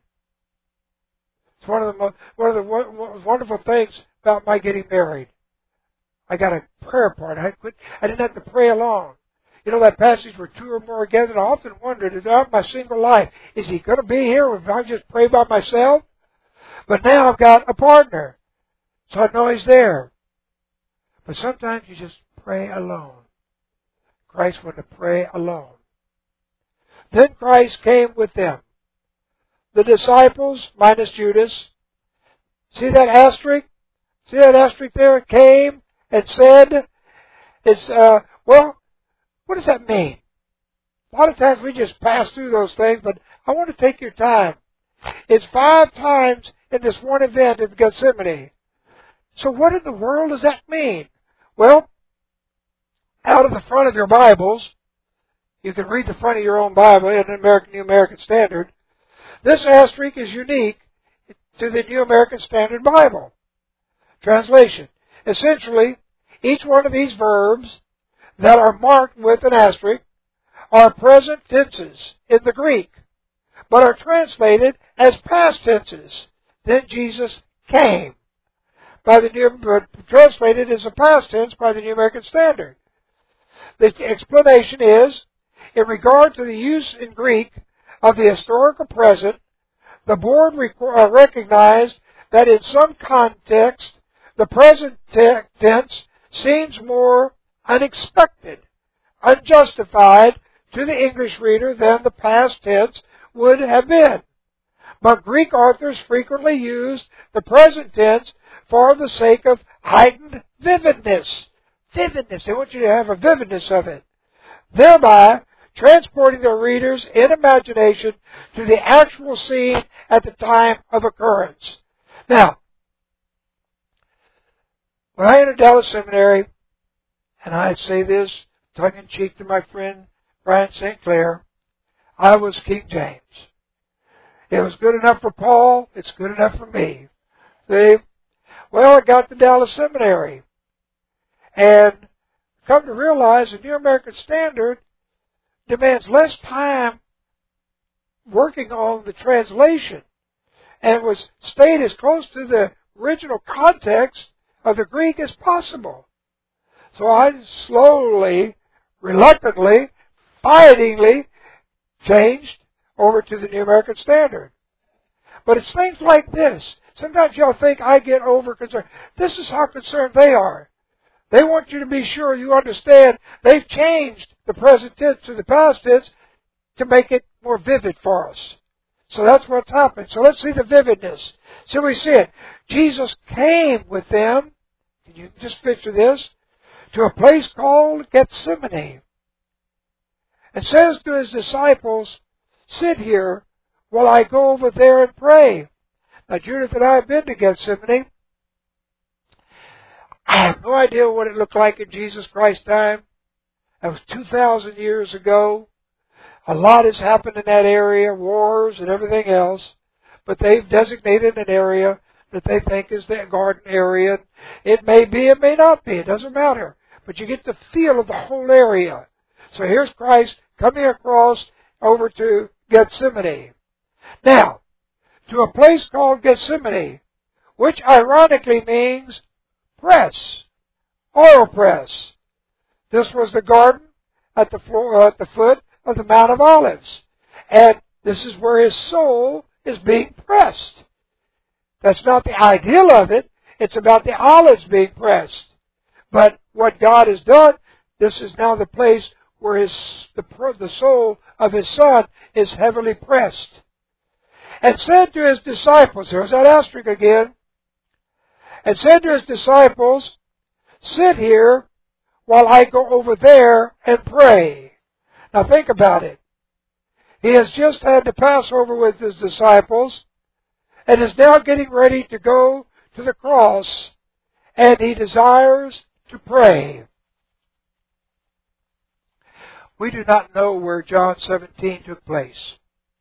Speaker 1: It's one of the most, one of the wonderful things about my getting married. I got a prayer partner. I, could, I didn't have to pray alone. You know that passage where two or more are gathered? I often wondered, throughout my single life, is he going to be here if I just pray by myself? But now I've got a partner, so I know he's there. But sometimes you just pray alone. Christ wanted to pray alone. Then Christ came with them. The disciples, minus Judas. See that asterisk? See that asterisk there? Came and said, it's, uh, well, what does that mean? A lot of times we just pass through those things, but I want to take your time. It's five times in this one event in Gethsemane. So what in the world does that mean? Well, out of the front of your Bibles, you can read the front of your own Bible in the American New American Standard. This asterisk is unique to the New American Standard Bible translation. Essentially, each one of these verbs that are marked with an asterisk are present tenses in the Greek, but are translated as past tenses. Then Jesus came. By the New, translated as a past tense by the New American Standard. The explanation is, in regard to the use in Greek of the historical present, the board recognized that in some context, the present te- tense seems more unexpected, unjustified to the English reader than the past tense would have been. But Greek authors frequently used the present tense for the sake of heightened vividness. Vividness. They want you to have a vividness of it. Thereby, transporting their readers in imagination to the actual scene at the time of occurrence. Now, when I entered Dallas Seminary, and I say this tongue-in-cheek to my friend Brian Saint Clair, I was King James. It was good enough for Paul, it's good enough for me. See? Well, I got to Dallas Seminary, and come to realize the New American Standard demands less time working on the translation, and it was stayed as close to the original context of the Greek as possible. So I slowly, reluctantly, fightingly changed over to the New American Standard. But it's things like this. Sometimes y'all think I get over concerned. This is how concerned they are. They want you to be sure you understand they've changed the present tense to the past tense to make it more vivid for us. So that's what's happened. So let's see the vividness. So we see it. Jesus came with them. Can you just picture this? To a place called Gethsemane. And says to his disciples, sit here while I go over there and pray. Now Judith and I have been to Gethsemane. I have no idea what it looked like in Jesus Christ's time. That was two thousand years ago. A lot has happened in that area, wars and everything else. But they've designated an area that they think is the garden area. It may be, it may not be. It doesn't matter. But you get the feel of the whole area. So here's Christ coming across over to Gethsemane. Now, to a place called Gethsemane, which ironically means press, oil press. This was the garden at the floor, at the foot of the Mount of Olives. And this is where his soul is being pressed. That's not the ideal of it. It's about the olives being pressed. But what God has done, this is now the place where his the, the soul of his Son is heavily pressed. And said to his disciples, there's that asterisk again, and said to his disciples, sit here while I go over there and pray. Now think about it. He has just had the Passover with his disciples and is now getting ready to go to the cross, and he desires to pray. We do not know where John seventeen took place.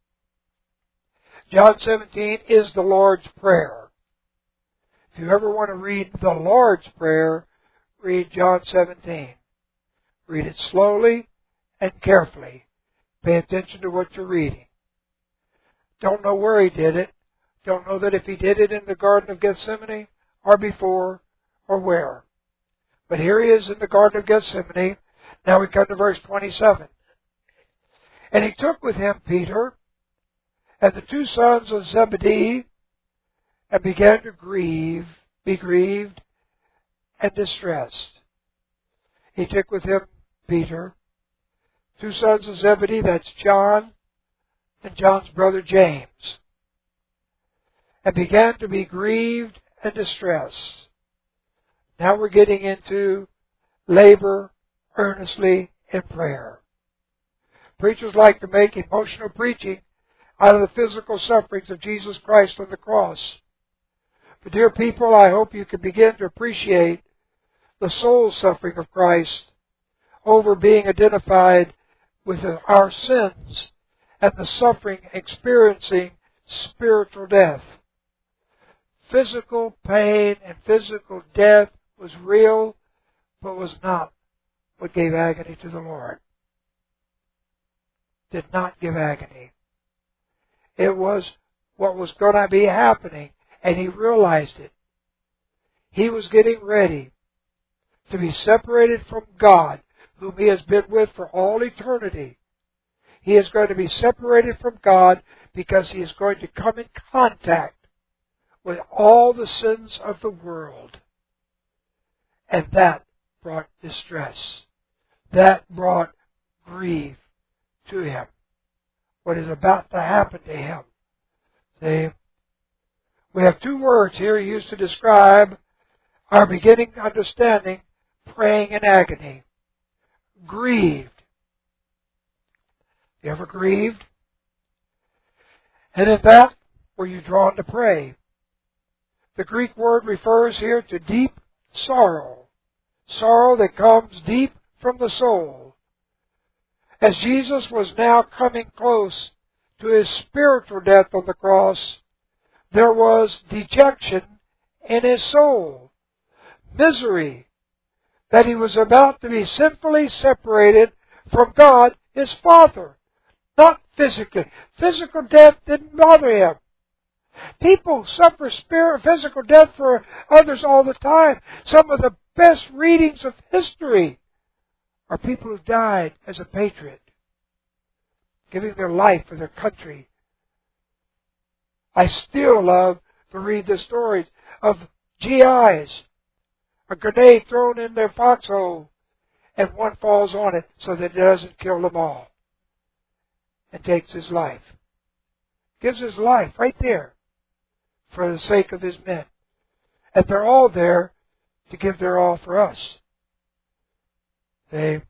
Speaker 1: John seventeen is the Lord's Prayer. If you ever want to read the Lord's Prayer, read John seventeen. Read it slowly and carefully. Pay attention to what you're reading. Don't know where he did it. Don't know that if he did it in the Garden of Gethsemane or before or where. But here he is in the Garden of Gethsemane. Now we come to verse twenty-seven. And he took with him Peter and the two sons of Zebedee and began to grieve, be grieved and distressed. He took with him Peter, two sons of Zebedee, that's John and John's brother James, and began to be grieved and distressed. Now we're getting into labor earnestly in prayer. Preachers like to make emotional preaching out of the physical sufferings of Jesus Christ on the cross. But dear people, I hope you can begin to appreciate the soul suffering of Christ over being identified with our sins and the suffering experiencing spiritual death. Physical pain and physical death was real, but was not what gave agony to the Lord. Did not give agony. It was what was going to be happening, and he realized it. He was getting ready to be separated from God, whom he has been with for all eternity. He is going to be separated from God because he is going to come in contact with all the sins of the world. And that brought distress. That brought grief to him. What is about to happen to him. See? We have two words here used to describe our beginning understanding praying in agony. Grieved. You ever grieved? And in that, were you drawn to pray? The Greek word refers here to deep sorrow. Sorrow that comes deep from the soul. As Jesus was now coming close to his spiritual death on the cross, there was dejection in his soul. Misery that he was about to be sinfully separated from God, his Father. Not physically. Physical death didn't bother him. People suffer spirit, physical death for others all the time. Some of the best readings of history are people who died as a patriot, giving their life for their country. I still love to read the stories of G Is a grenade thrown in their foxhole, and one falls on it so that it doesn't kill them all and takes his life. Gives his life right there for the sake of his men. And they're all there to give their all for us. They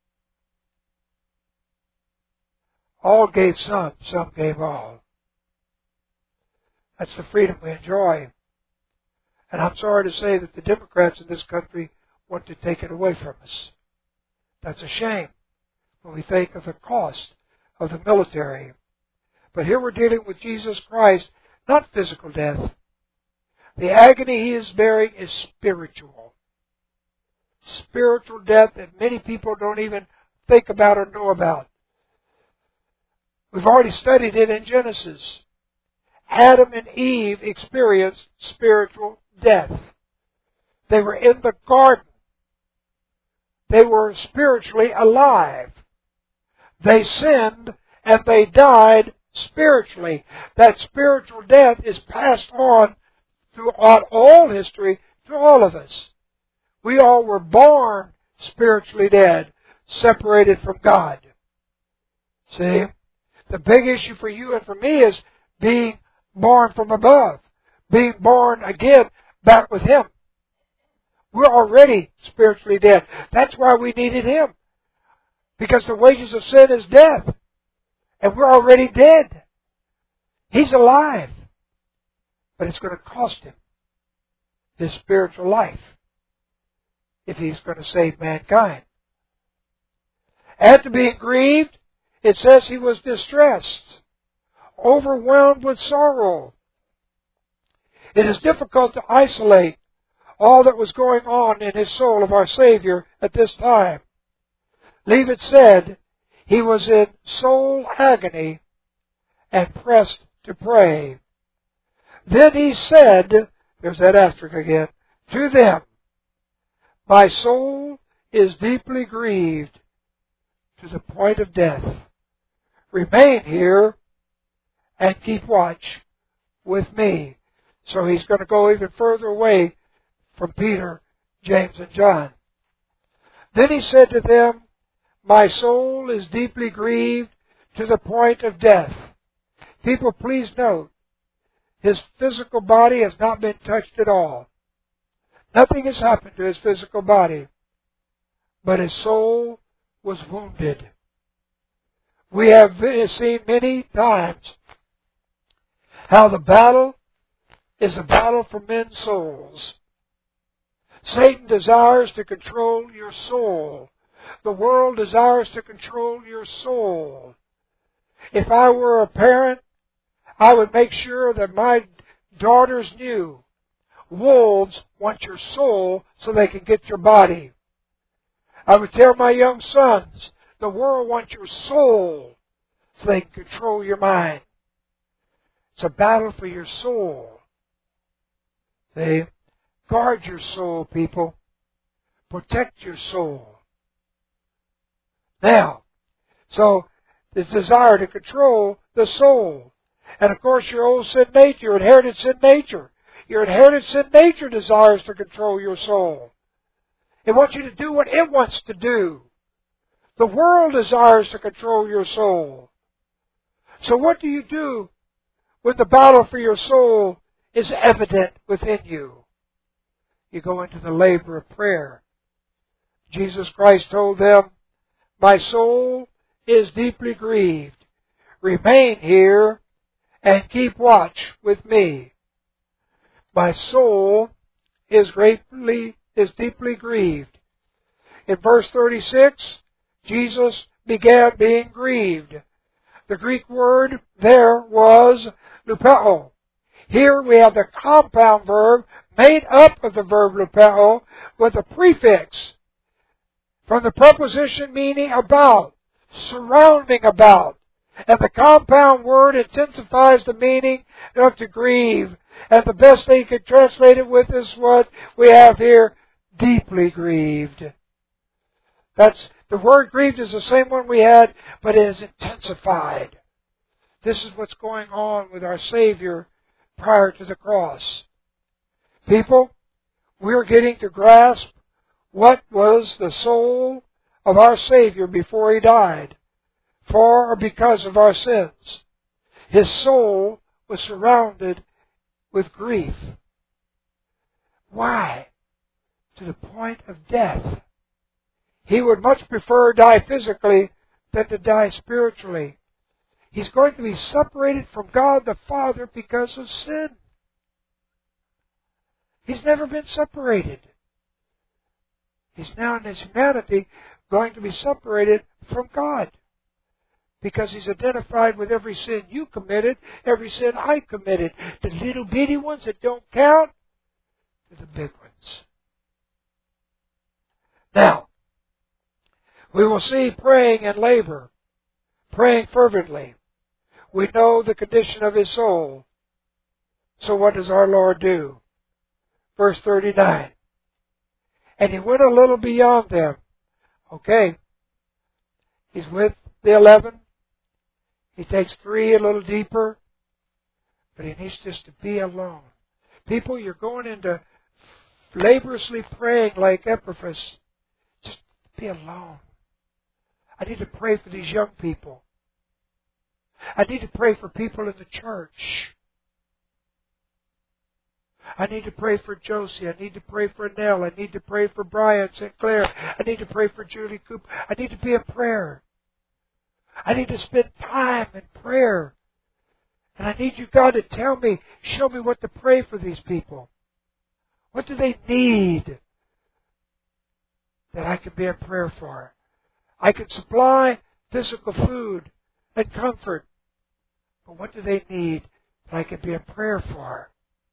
Speaker 1: all gave some, some gave all. That's the freedom we enjoy. And I'm sorry to say that the Democrats in this country want to take it away from us. That's a shame when we think of the cost of the military. But here we're dealing with Jesus Christ, not physical death. The agony he is bearing is spiritual. Spiritual death that many people don't even think about or know about. We've already studied it in Genesis. Adam and Eve experienced spiritual death. They were in the garden. They were spiritually alive. They sinned and they died spiritually. That spiritual death is passed on throughout all history to all of us. We all were born spiritually dead, separated from God. See? The big issue for you and for me is being born from above. Being born again back with Him. We're already spiritually dead. That's why we needed Him. Because the wages of sin is death. And we're already dead. He's alive. But it's going to cost Him His spiritual life if He's going to save mankind. After being grieved, it says He was distressed, overwhelmed with sorrow. It is difficult to isolate all that was going on in His soul of our Savior at this time. Leavitt said, He was in soul agony and pressed to pray. Then He said, there's that asterisk again, to them, My soul is deeply grieved to the point of death. Remain here and keep watch with me. So He's going to go even further away from Peter, James, and John. Then He said to them, My soul is deeply grieved to the point of death. People, please note, His physical body has not been touched at all. Nothing has happened to His physical body. But His soul was wounded. We have seen many times how the battle is a battle for men's souls. Satan desires to control your soul. The world desires to control your soul. If I were a parent, I would make sure that my daughters knew wolves want your soul so they can get your body. I would tell my young sons, the world wants your soul so they can control your mind. It's a battle for your soul. They guard your soul, people. Protect your soul. Now, so this desire to control the soul. And of course your old sin nature, your inherited sin nature. Your inherited sin nature desires to control your soul. It wants you to do what it wants to do. The world desires to control your soul. So what do you do when the battle for your soul is evident within you? You go into the labor of prayer. Jesus Christ told them, My soul is deeply grieved. Remain here and keep watch with me. My soul is greatly, is deeply grieved. In verse thirty-six, Jesus began being grieved. The Greek word there was lupeo. Here we have the compound verb made up of the verb lupeo with a prefix from the preposition meaning about, surrounding about. And the compound word intensifies the meaning of to grieve. And the best thing you could translate it with is what we have here, deeply grieved. That's the word grieved is the same one we had, but it is intensified. This is what's going on with our Savior prior to the cross. People, we're getting to grasp what was the soul of our Savior before He died, for or because of our sins. His soul was surrounded with grief. Why? To the point of death. He would much prefer die physically than to die spiritually. He's going to be separated from God the Father because of sin. He's never been separated. He's now in His humanity going to be separated from God because He's identified with every sin you committed, every sin I committed. The little bitty ones that don't count, to the big ones. Now, we will see praying in labor, praying fervently. We know the condition of His soul. So what does our Lord do? Verse thirty-nine. And He went a little beyond them. Okay. He's with the eleven. He takes three a little deeper. But He needs just to be alone. People, you're going into laboriously praying like Epaphras. Just be alone. I need to pray for these young people. I need to pray for people in the church. I need to pray for Josie. I need to pray for Nell. I need to pray for Brian Saint Clair. I need to pray for Julie Cooper. I need to be in prayer. I need to spend time in prayer. And I need you, God, to tell me, show me what to pray for these people. What do they need that I can be in prayer for? I can supply physical food and comfort. But what do they need that I can be in prayer for?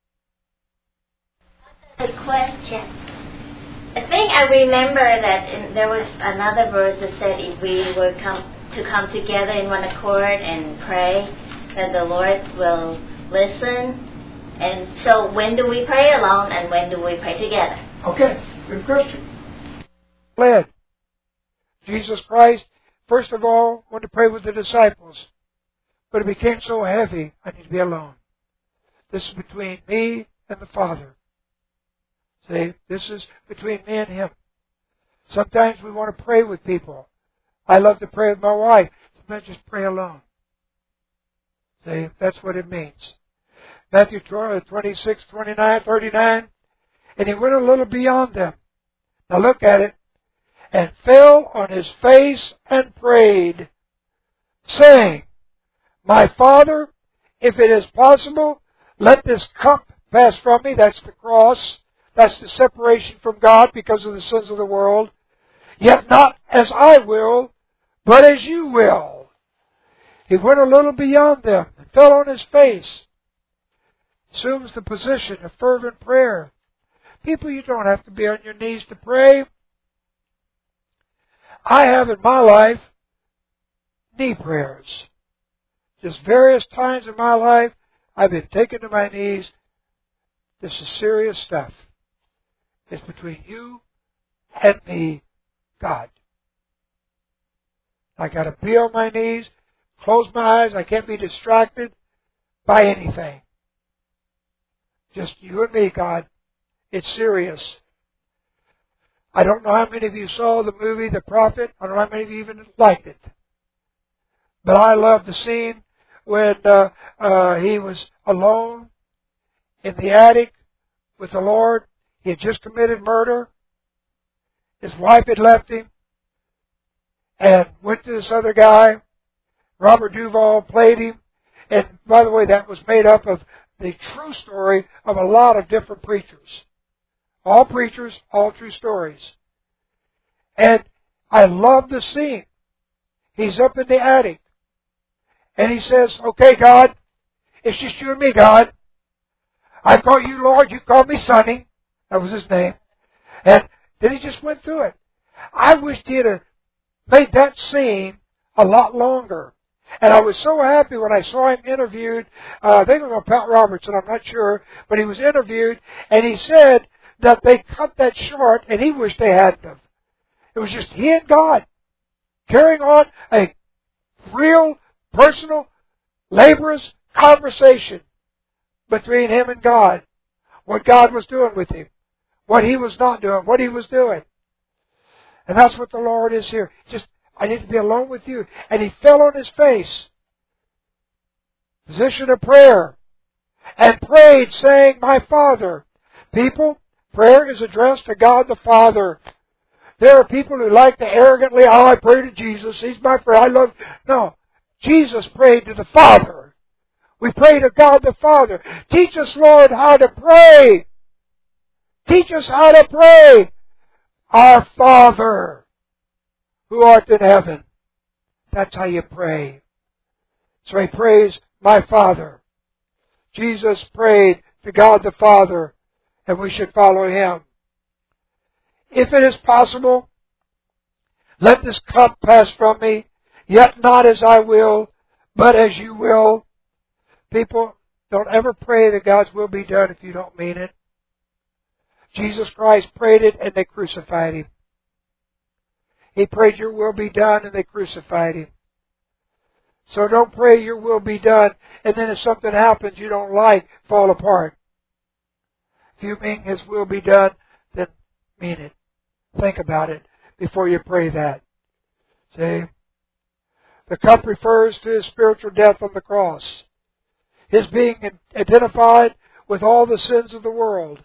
Speaker 7: A question. I think I remember that in, there was another verse that said if we were come to come together in one accord and pray, that the Lord will listen. And so when do we pray alone and when do we pray together?
Speaker 1: Okay, good question. Led. Jesus Christ, first of all, wanted to pray with the disciples. But it became so heavy, I need to be alone. This is between me and the Father. See, this is between me and Him. Sometimes we want to pray with people. I love to pray with my wife. Sometimes just pray alone. See, that's what it means. Matthew twenty-six, twenty-nine, thirty-nine. And He went a little beyond them. Now look at it. And fell on His face and prayed, saying, My Father, if it is possible, let this cup pass from me. That's the cross. That's the separation from God because of the sins of the world. Yet not as I will, but as you will. He went a little beyond them and fell on His face. Assumes the position of fervent prayer. People, you don't have to be on your knees to pray. I have in my life knee prayers. Just various times in my life, I've been taken to my knees. This is serious stuff. It's between you and me, God. I got to be on my knees, close my eyes. I can't be distracted by anything. Just you and me, God. It's serious. I don't know how many of you saw the movie The Prophet. I don't know how many of you even liked it. But I love the scene when uh, uh, he was alone in the attic with the Lord. He had just committed murder. His wife had left him and went to this other guy. Robert Duvall played him. And by the way, that was made up of the true story of a lot of different preachers. All preachers, all true stories. And I love the scene. He's up in the attic. And he says, okay, God, it's just you and me, God. I call you Lord, you call me Sonny. That was his name. And then he just went through it. I wished he had made that scene a lot longer. And I was so happy when I saw him interviewed. Uh, I think it was Pat Robertson, I'm not sure. But he was interviewed, and he said that they cut that short, and he wished they hadn't have. It was just he and God carrying on a real, personal, laborious conversation between him and God. What God was doing with him. what he was not doing, what he was doing. And that's what the Lord is here. Just, I need to be alone with you. And he fell on his face. Position of prayer. And prayed, saying, My Father. People, prayer is addressed to God the Father. There are people who like to arrogantly, oh, I pray to Jesus. He's my friend. I love... No. Jesus prayed to the Father. We pray to God the Father. Teach us, Lord, how to pray. Teach us how to pray. Our Father, who art in heaven. That's how you pray. So he prays, My Father. Jesus prayed to God the Father, and we should follow him. If it is possible, let this cup pass from me, yet not as I will, but as you will. People, don't ever pray that God's will be done if you don't mean it. Jesus Christ prayed it and they crucified him. He prayed, your will be done, and they crucified him. So don't pray your will be done, and then if something happens you don't like, fall apart. If you mean his will be done, then mean it. Think about it before you pray that. See? The cup refers to his spiritual death on the cross. His being identified with all the sins of the world.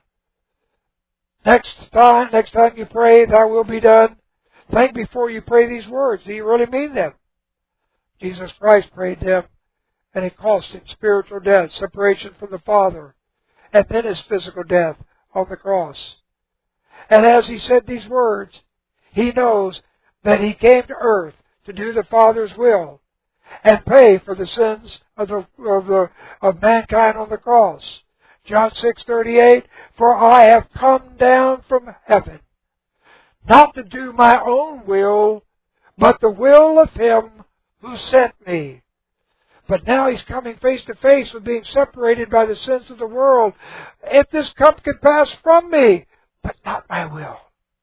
Speaker 1: Next time, next time you pray, thy will be done, think before you pray these words. Do you really mean them? Jesus Christ prayed them, and it cost him spiritual death, separation from the Father, and then his physical death on the cross. And as he said these words, he knows that he came to earth to do the Father's will and pay for the sins of the of the of mankind on the cross. John six thirty-eight, for I have come down from heaven, not to do my own will, but the will of him who sent me. But now he's coming face to face with being separated by the sins of the world. If this cup could pass from me, but not my will.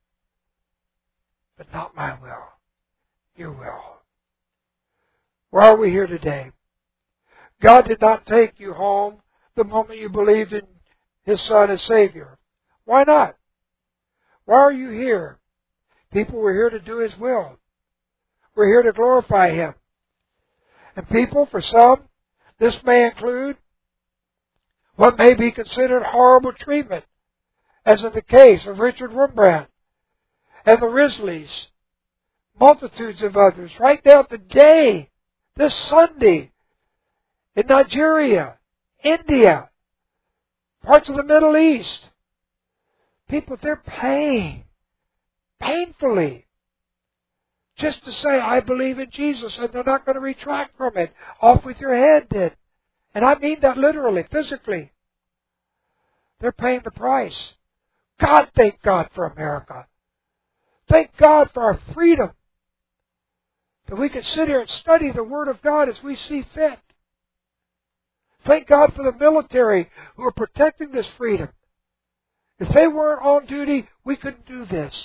Speaker 1: But not my will. Your will. Why are we here today? God did not take you home the moment you believed in his Son as Savior. Why not? Why are you here? People, we're here to do his will. We're here to glorify him. And people, for some, this may include what may be considered horrible treatment, as in the case of Richard Wurmbrand and the Risleys, multitudes of others, right down today, this Sunday, in Nigeria, India, parts of the Middle East. People, they're paying, painfully, just to say, I believe in Jesus, and they're not going to retract from it. Off with your head, then. And I mean that literally, physically. They're paying the price. God, thank God for America. Thank God for our freedom. That we can sit here and study the Word of God as we see fit. Thank God for the military who are protecting this freedom. If they weren't on duty, we couldn't do this.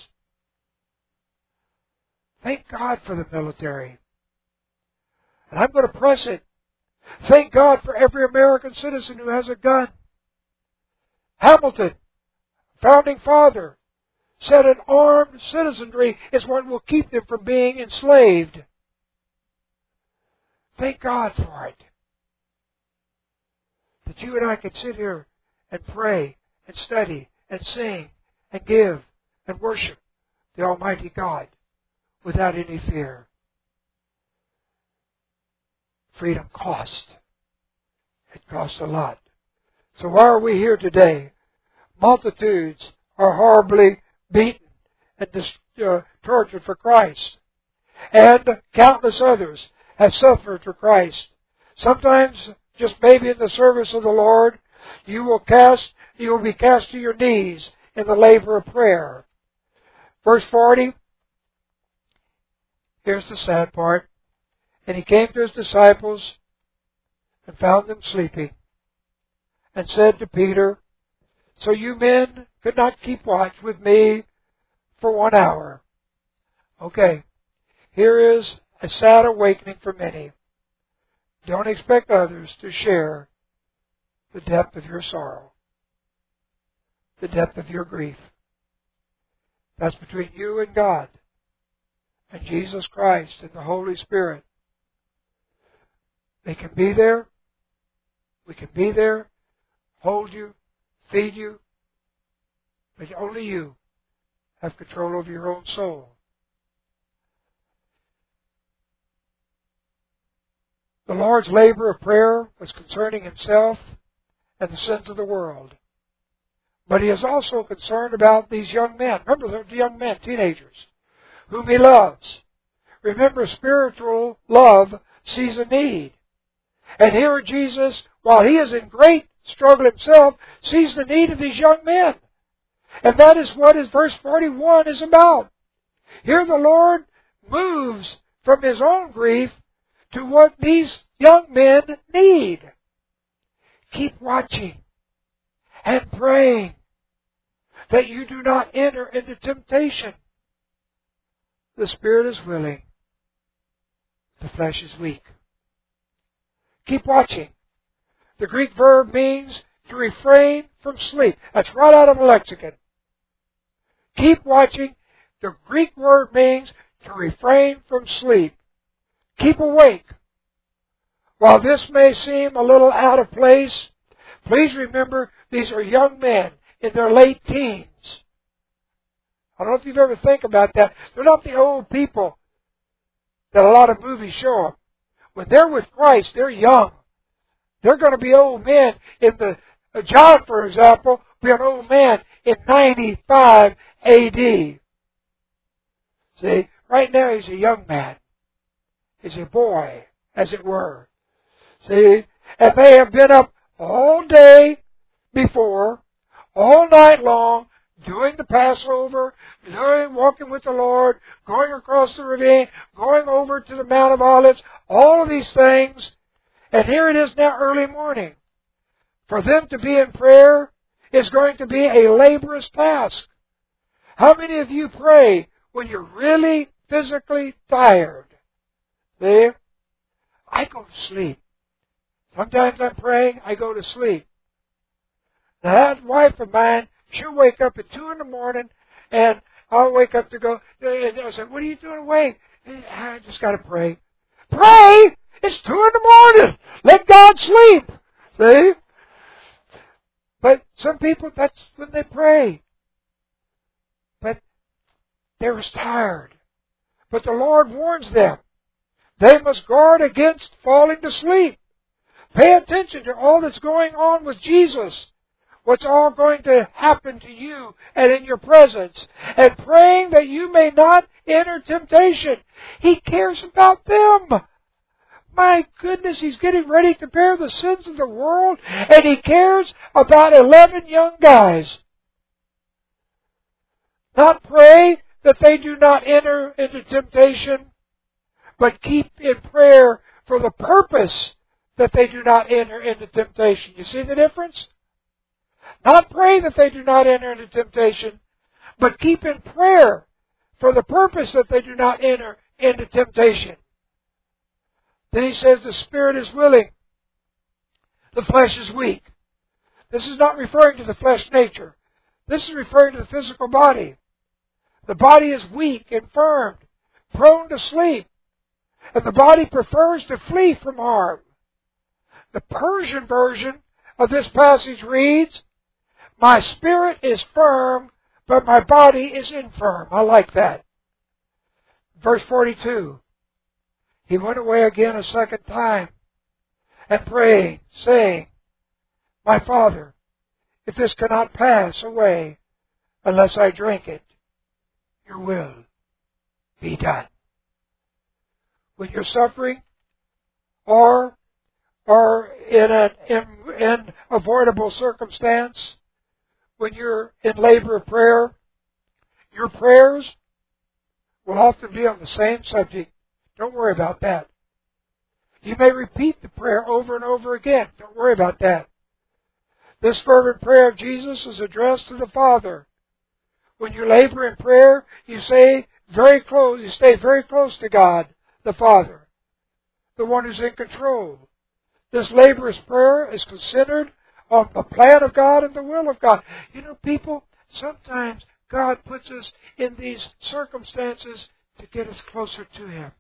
Speaker 1: Thank God for the military. And I'm going to press it. Thank God for every American citizen who has a gun. Hamilton, founding father, said an armed citizenry is what will keep them from being enslaved. Thank God for it. That you and I can sit here and pray and study and sing and give and worship the Almighty God without any fear. Freedom costs. It costs a lot. So why are we here today? Multitudes are horribly beaten and dis- uh, tortured for Christ. And countless others have suffered for Christ. Sometimes, just maybe in the service of the Lord, you will cast, you will be cast to your knees in the labor of prayer. Verse forty, here's the sad part. And he came to his disciples and found them sleeping, and said to Peter, so you men could not keep watch with me for one hour. Okay, here is a sad awakening for many. Don't expect others to share the depth of your sorrow, the depth of your grief. That's between you and God and Jesus Christ and the Holy Spirit. They can be there. We can be there, hold you, feed you, but only you have control over your own soul. The Lord's labor of prayer was concerning Himself and the sins of the world. But He is also concerned about these young men. Remember, the young men, teenagers, whom He loves. Remember, spiritual love sees a need. And here Jesus, while He is in great struggle Himself, sees the need of these young men. And that is what His verse forty-one is about. Here the Lord moves from His own grief to what these young men need. Keep watching and praying that you do not enter into temptation. The spirit is willing, the flesh is weak. Keep watching. The Greek verb means to refrain from sleep. That's right out of the lexicon. Keep watching. The Greek word means to refrain from sleep. Keep awake. While this may seem a little out of place, please remember these are young men in their late teens. I don't know if you've ever think about that. They're not the old people that a lot of movies show them. When they're with Christ, they're young. They're going to be old men. In the uh, John, for example, will be an old man in ninety-five A D. See, right now he's a young man. He's a boy, as it were. See, and they have been up all day before, all night long, doing the Passover, doing walking with the Lord, going across the ravine, going over to the Mount of Olives, all of these things. And here it is now early morning. For them to be in prayer is going to be a laborious task. How many of you pray when you're really physically tired? See? I go to sleep. Sometimes I'm praying, I go to sleep. Now that wife of mine, she'll wake up at two in the morning, and I'll wake up to go, and I'll say, what are you doing awake? I just got to pray. Pray? It's two in the morning. Let God sleep. See? But some people, that's when they pray. But they're tired. But the Lord warns them. They must guard against falling to sleep. Pay attention to all that's going on with Jesus. What's all going to happen to you and in your presence. And praying that you may not enter temptation. He cares about them. My goodness, He's getting ready to bear the sins of the world, and He cares about eleven young guys. Not pray that they do not enter into temptation, but keep in prayer for the purpose that they do not enter into temptation. You see the difference? Not pray that they do not enter into temptation, but keep in prayer for the purpose that they do not enter into temptation. Then He says the spirit is willing, the flesh is weak. This is not referring to the flesh nature. This is referring to the physical body. The body is weak, infirmed, prone to sleep, and the body prefers to flee from harm. The Persian version of this passage reads, my spirit is firm, but my body is infirm. I like that. Verse forty-two. He went away again a second time and prayed, saying, my Father, if this cannot pass away unless I drink it, your will be done. When you're suffering or, or in an unavoidable circumstance, when you're in labor of prayer, your prayers will often be on the same subject. Don't worry about that. You may repeat the prayer over and over again. Don't worry about that. This fervent prayer of Jesus is addressed to the Father. When you labor in prayer, you say very close, you stay very close to God, the Father, the one who's in control. This laborious prayer is considered on the plan of God and the will of God. You know, people, sometimes God puts us in these circumstances to get us closer to Him.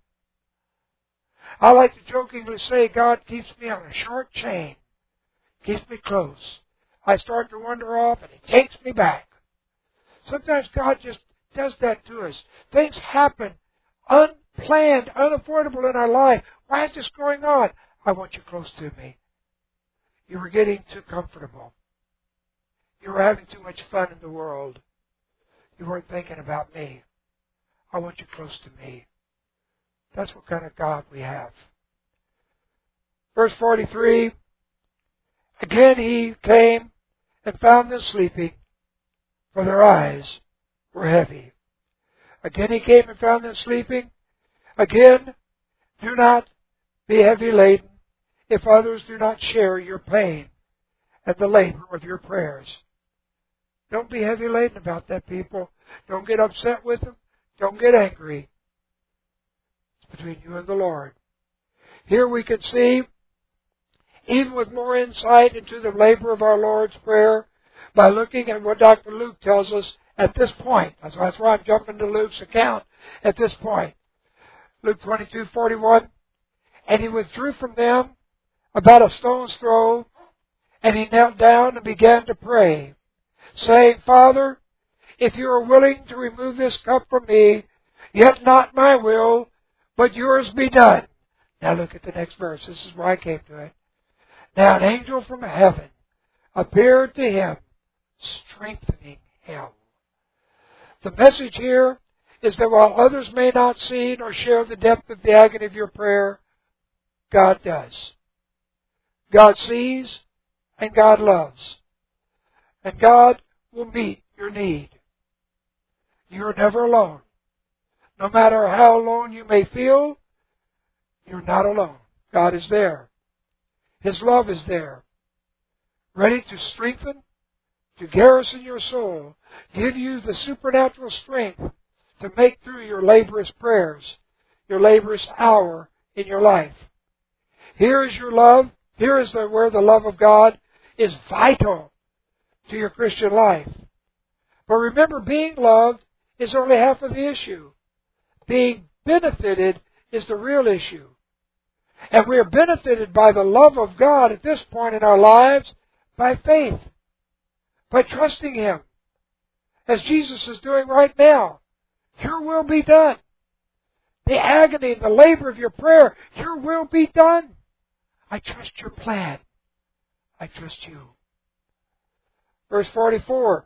Speaker 1: I like to jokingly say God keeps me on a short chain, keeps me close. I start to wander off and He takes me back. Sometimes God just does that to us. Things happen unplanned, unavoidable in our life. Why is this going on? I want you close to me. You were getting too comfortable. You were having too much fun in the world. You weren't thinking about me. I want you close to me. That's what kind of God we have. Verse forty-three, again He came and found them sleeping, for their eyes were heavy. Again He came and found them sleeping. Again, do not be heavy laden if others do not share your pain and the labor of your prayers. Don't be heavy laden about that, people. Don't get upset with them. Don't get angry. It's between you and the Lord. Here we can see, even with more insight into the labor of our Lord's Prayer, by looking at what Doctor Luke tells us at this point. That's why I'm jumping to Luke's account at this point. Luke twenty-two forty-one. And He withdrew from them about a stone's throw, and He knelt down and began to pray, saying, Father, if you are willing to remove this cup from me, yet not my will, but yours be done. Now look at the next verse. This is where I came to it. Now an angel from heaven appeared to him, strengthening him. The message here is that while others may not see nor share the depth of the agony of your prayer, God does. God sees and God loves. And God will meet your need. You're never alone. No matter how alone you may feel, you're not alone. God is there. His love is there, ready to strengthen, to garrison your soul, give you the supernatural strength to make through your laborious prayers, your laborious hour in your life. Here is your love. Here is the, where the love of God is vital to your Christian life. But remember, being loved is only half of the issue. Being benefited is the real issue. And we are benefited by the love of God at this point in our lives by faith, by trusting Him, as Jesus is doing right now. Your will be done. The agony and the labor of your prayer, your will be done. I trust your plan. I trust you. Verse forty-four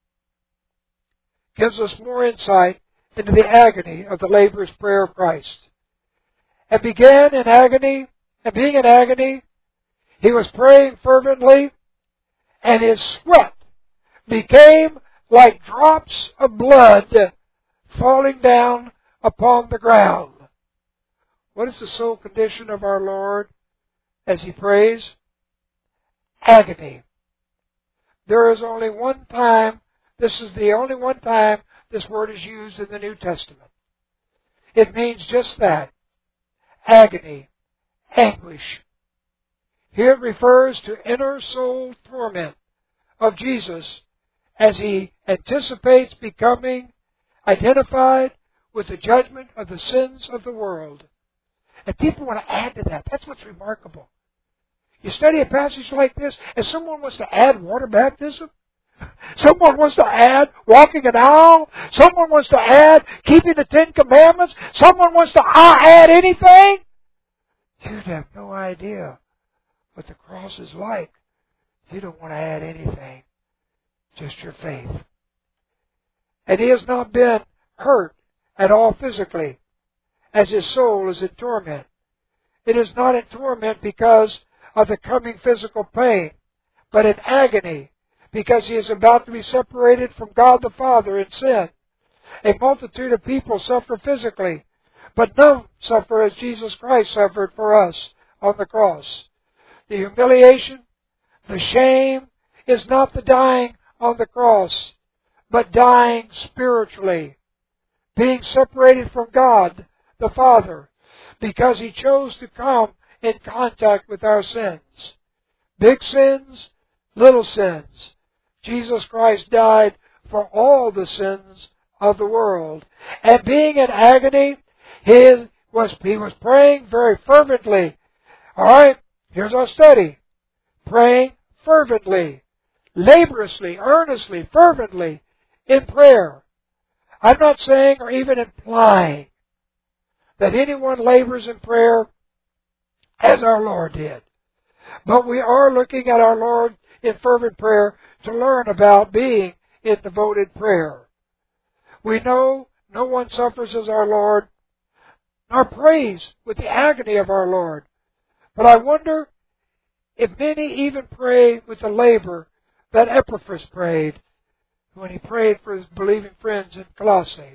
Speaker 1: gives us more insight into the agony of the laborious prayer of Christ. And began in agony, and being in agony, He was praying fervently, and His sweat became like drops of blood falling down upon the ground. What is the soul condition of our Lord as He prays? Agony. There is only one time, this is the only one time this word is used in the New Testament. It means just that. Agony, anguish. Here it refers to inner soul torment of Jesus as He anticipates becoming identified with the judgment of the sins of the world. And people want to add to that. That's what's remarkable. You study a passage like this, and someone wants to add water baptism. Someone wants to add walking an aisle. Someone wants to add keeping the Ten Commandments. Someone wants to add anything. You'd have no idea what the cross is like. You don't want to add anything. Just your faith. And He has not been hurt at all physically, as His soul is in torment. It is not in torment because of the coming physical pain, but in agony, because He is about to be separated from God the Father in sin. A multitude of people suffer physically, but none suffer as Jesus Christ suffered for us on the cross. The humiliation, the shame, is not the dying on the cross, but dying spiritually, being separated from God the Father, because He chose to come in contact with our sins. Big sins, little sins. Jesus Christ died for all the sins of the world. And being in agony, he was, he was praying very fervently. All right, here's our study. Praying fervently, laboriously, earnestly, fervently in prayer. I'm not saying or even implying that anyone labors in prayer as our Lord did. But we are looking at our Lord in fervent prayer to learn about being in devoted prayer. We know no one suffers as our Lord, nor prays with the agony of our Lord. But I wonder if many even pray with the labor that Epaphras prayed when he prayed for his believing friends in Colossae.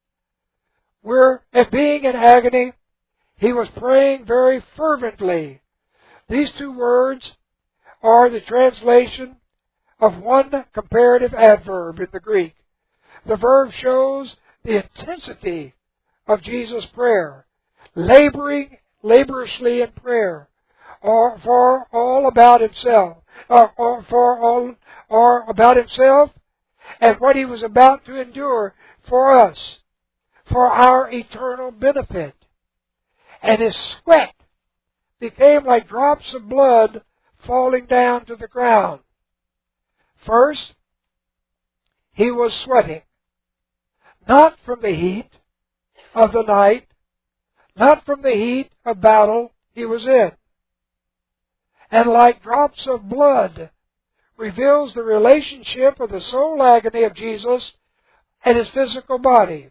Speaker 1: Where, at being in agony, he was praying very fervently. These two words are the translation of one comparative adverb in the Greek. The verb shows the intensity of Jesus' prayer, laboring laboriously in prayer, or for all about himself, or, or for all, or about himself, and what he was about to endure for us, for our eternal benefit. And his sweat became like drops of blood falling down to the ground. First, he was sweating, not from the heat of the night, not from the heat of battle he was in. And like drops of blood reveals the relationship of the soul agony of Jesus and his physical body.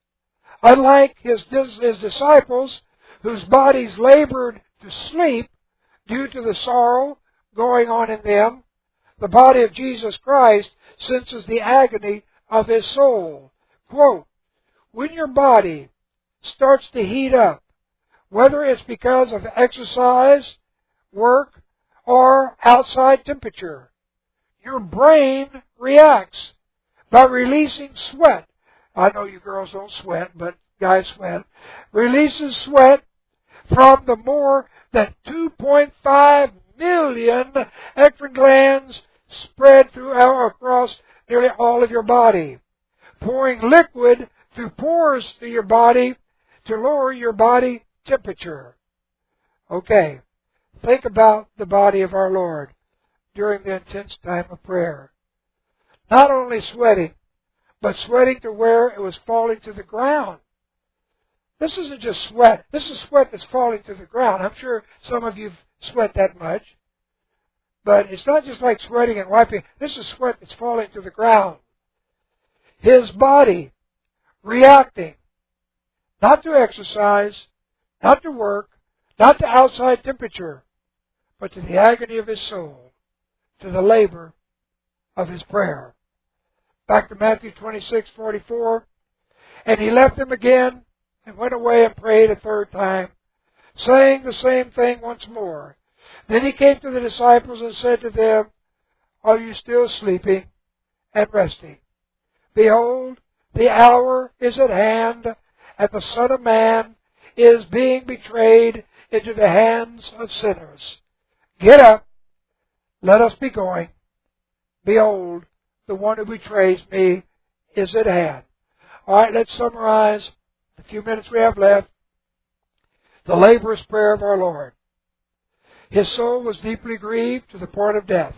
Speaker 1: Unlike his, his disciples, whose bodies labored to sleep due to the sorrow going on in them, the body of Jesus Christ senses the agony of his soul. Quote, when your body starts to heat up, whether it's because of exercise, work, or outside temperature, your brain reacts by releasing sweat. I know you girls don't sweat, but guys sweat. Releases sweat from the more than two point five million eccrine glands spread throughout across nearly all of your body, pouring liquid through pores through your body to lower your body temperature. Okay, think about the body of our Lord during the intense time of prayer. Not only sweating, but sweating to where it was falling to the ground. This isn't just sweat. This is sweat that's falling to the ground. I'm sure some of you sweat that much. But it's not just like sweating and wiping. This is sweat that's falling to the ground. His body reacting, not to exercise, not to work, not to outside temperature, but to the agony of his soul, to the labor of his prayer. Back to Matthew twenty-six forty-four. And he left them again and went away and prayed a third time, saying the same thing once more. Then he came to the disciples and said to them, are you still sleeping and resting? Behold, the hour is at hand, and the Son of Man is being betrayed into the hands of sinners. Get up, let us be going. Behold, the one who betrays me is at hand. All right, let's summarize the few minutes we have left. The laborious prayer of our Lord. His soul was deeply grieved to the point of death.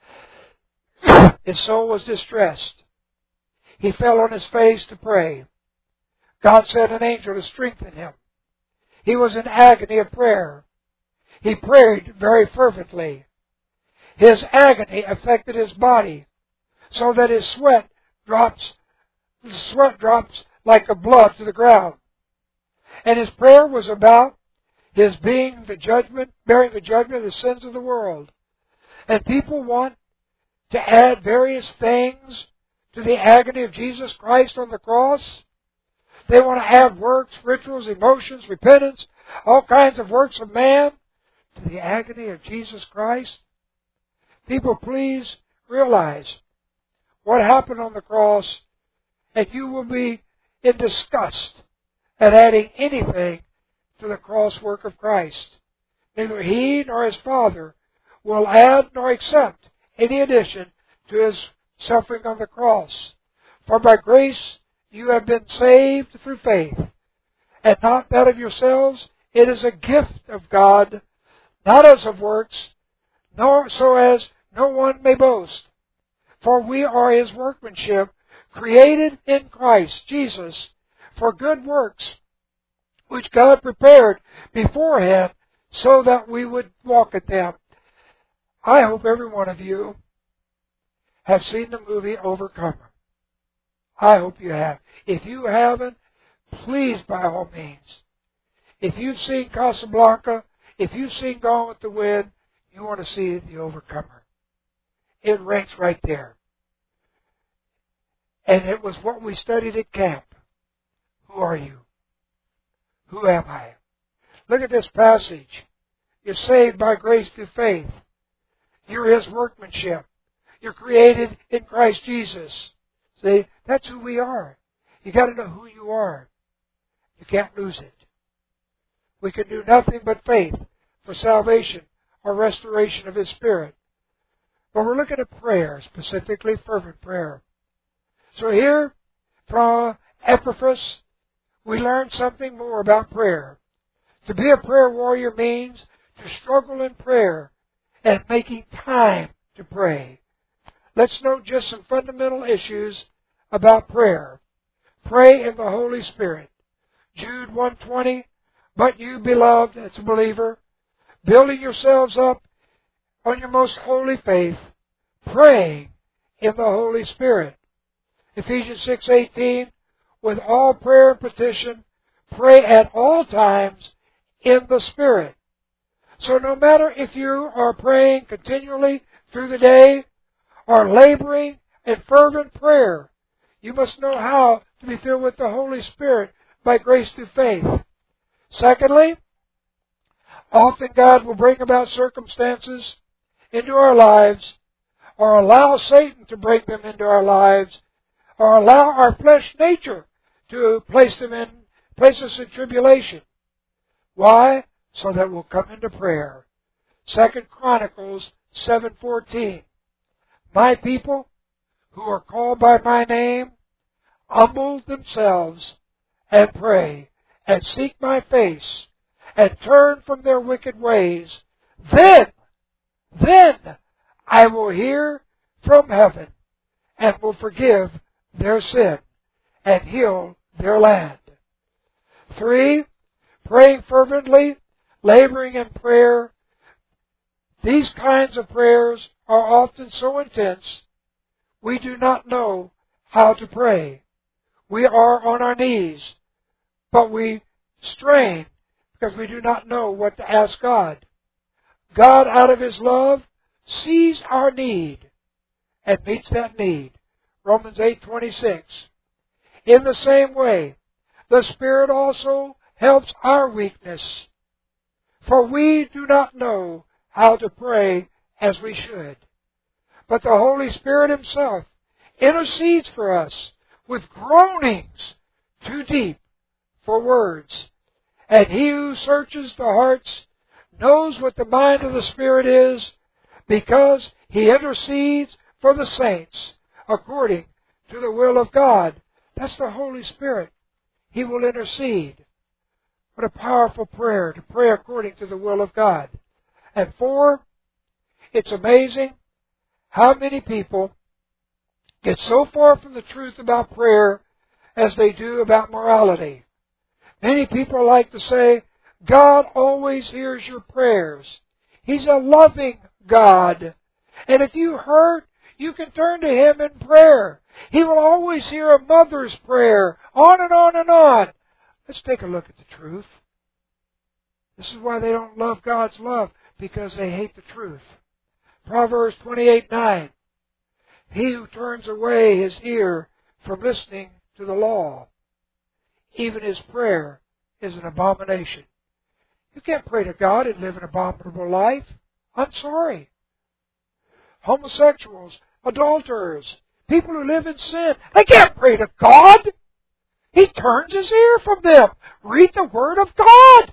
Speaker 1: His soul was distressed. He fell on his face to pray. God sent an angel to strengthen him. He was in agony of prayer. He prayed very fervently. His agony affected his body, so that his sweat drops, the sweat drops like a blood to the ground. And his prayer was about his being the judgment, bearing the judgment of the sins of the world. And people want to add various things to the agony of Jesus Christ on the cross. They want to add works, rituals, emotions, repentance, all kinds of works of man to the agony of Jesus Christ. People, please realize what happened on the cross, and you will be in disgust at adding anything to the cross work of Christ. Neither he nor his Father will add nor accept any addition to his suffering on the cross. For by grace you have been saved through faith, and not that of yourselves. It is a gift of God, not as of works, nor so as no one may boast. For we are His workmanship, created in Christ Jesus for good works, which God prepared beforehand so that we would walk at them. I hope every one of you have seen the movie Overcomer. I hope you have. If you haven't, please, by all means. If you've seen Casablanca, if you've seen Gone with the Wind, you want to see The Overcomer. It ranks right there. And it was what we studied at camp. Who are you? Who am I? Look at this passage. You're saved by grace through faith. You're His workmanship. You're created in Christ Jesus. See, that's who we are. You got to know who you are. You can't lose it. We can do nothing but faith for salvation or restoration of His Spirit. But we're looking at prayer, specifically fervent prayer. So here, from Epaphras, we learn something more about prayer. To be a prayer warrior means to struggle in prayer and making time to pray. Let's note just some fundamental issues about prayer. Pray in the Holy Spirit. Jude one twenty, but you, beloved, as a believer, building yourselves up on your most holy faith, praying in the Holy Spirit. Ephesians six eighteen, with all prayer and petition, pray at all times in the Spirit. So no matter if you are praying continually through the day or laboring in fervent prayer, you must know how to be filled with the Holy Spirit by grace through faith. Secondly, often God will bring about circumstances into our lives or allow Satan to bring them into our lives or allow our flesh nature to place them in, place us in tribulation. Why? So that we'll come into prayer. Second Chronicles seven fourteen. My people who are called by my name humble themselves and pray and seek my face and turn from their wicked ways. Then, then I will hear from heaven and will forgive their sin and heal their land. Three, praying fervently, laboring in prayer. These kinds of prayers are often so intense, we do not know how to pray. We are on our knees, but we strain because we do not know what to ask God. God, out of His love, sees our need and meets that need. Romans eight twenty-six. In the same way, the Spirit also helps our weakness, for we do not know how to pray as we should. But the Holy Spirit Himself intercedes for us with groanings too deep for words. And He who searches the hearts knows what the mind of the Spirit is, because He intercedes for the saints according to the will of God. That's the Holy Spirit. He will intercede. What a powerful prayer, to pray according to the will of God. And four, it's amazing how many people get so far from the truth about prayer as they do about morality. Many people like to say, God always hears your prayers. He's a loving God. And if you hurt, you can turn to Him in prayer. He will always hear a mother's prayer. On and on and on. Let's take a look at the truth. This is why they don't love God's love, because they hate the truth. Proverbs twenty-eight nine. He who turns away his ear from listening to the law, even his prayer is an abomination. You can't pray to God and live an abominable life. I'm sorry. Homosexuals, adulterers, people who live in sin, they can't pray to God. He turns His ear from them. Read the Word of God.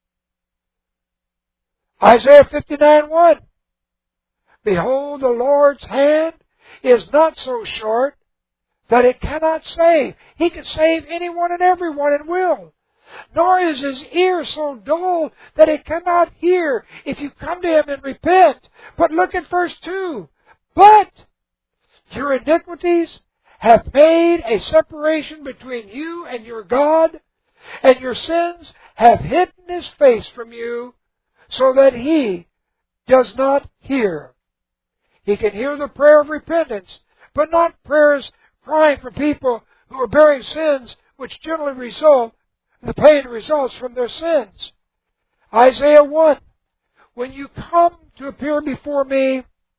Speaker 1: Isaiah fifty-nine one. Behold, the Lord's hand is not so short that it cannot save. He can save anyone and everyone and will. Nor is his ear so dull that it cannot hear if you come to him and repent. But look at verse two. But your iniquities have made a separation between you and your God, and your sins have hidden his face from you, so that he does not hear. He can hear the prayer of repentance, but not prayers crying for people who are bearing sins which generally result, the pain results from their sins. Isaiah one, when you come to appear before me,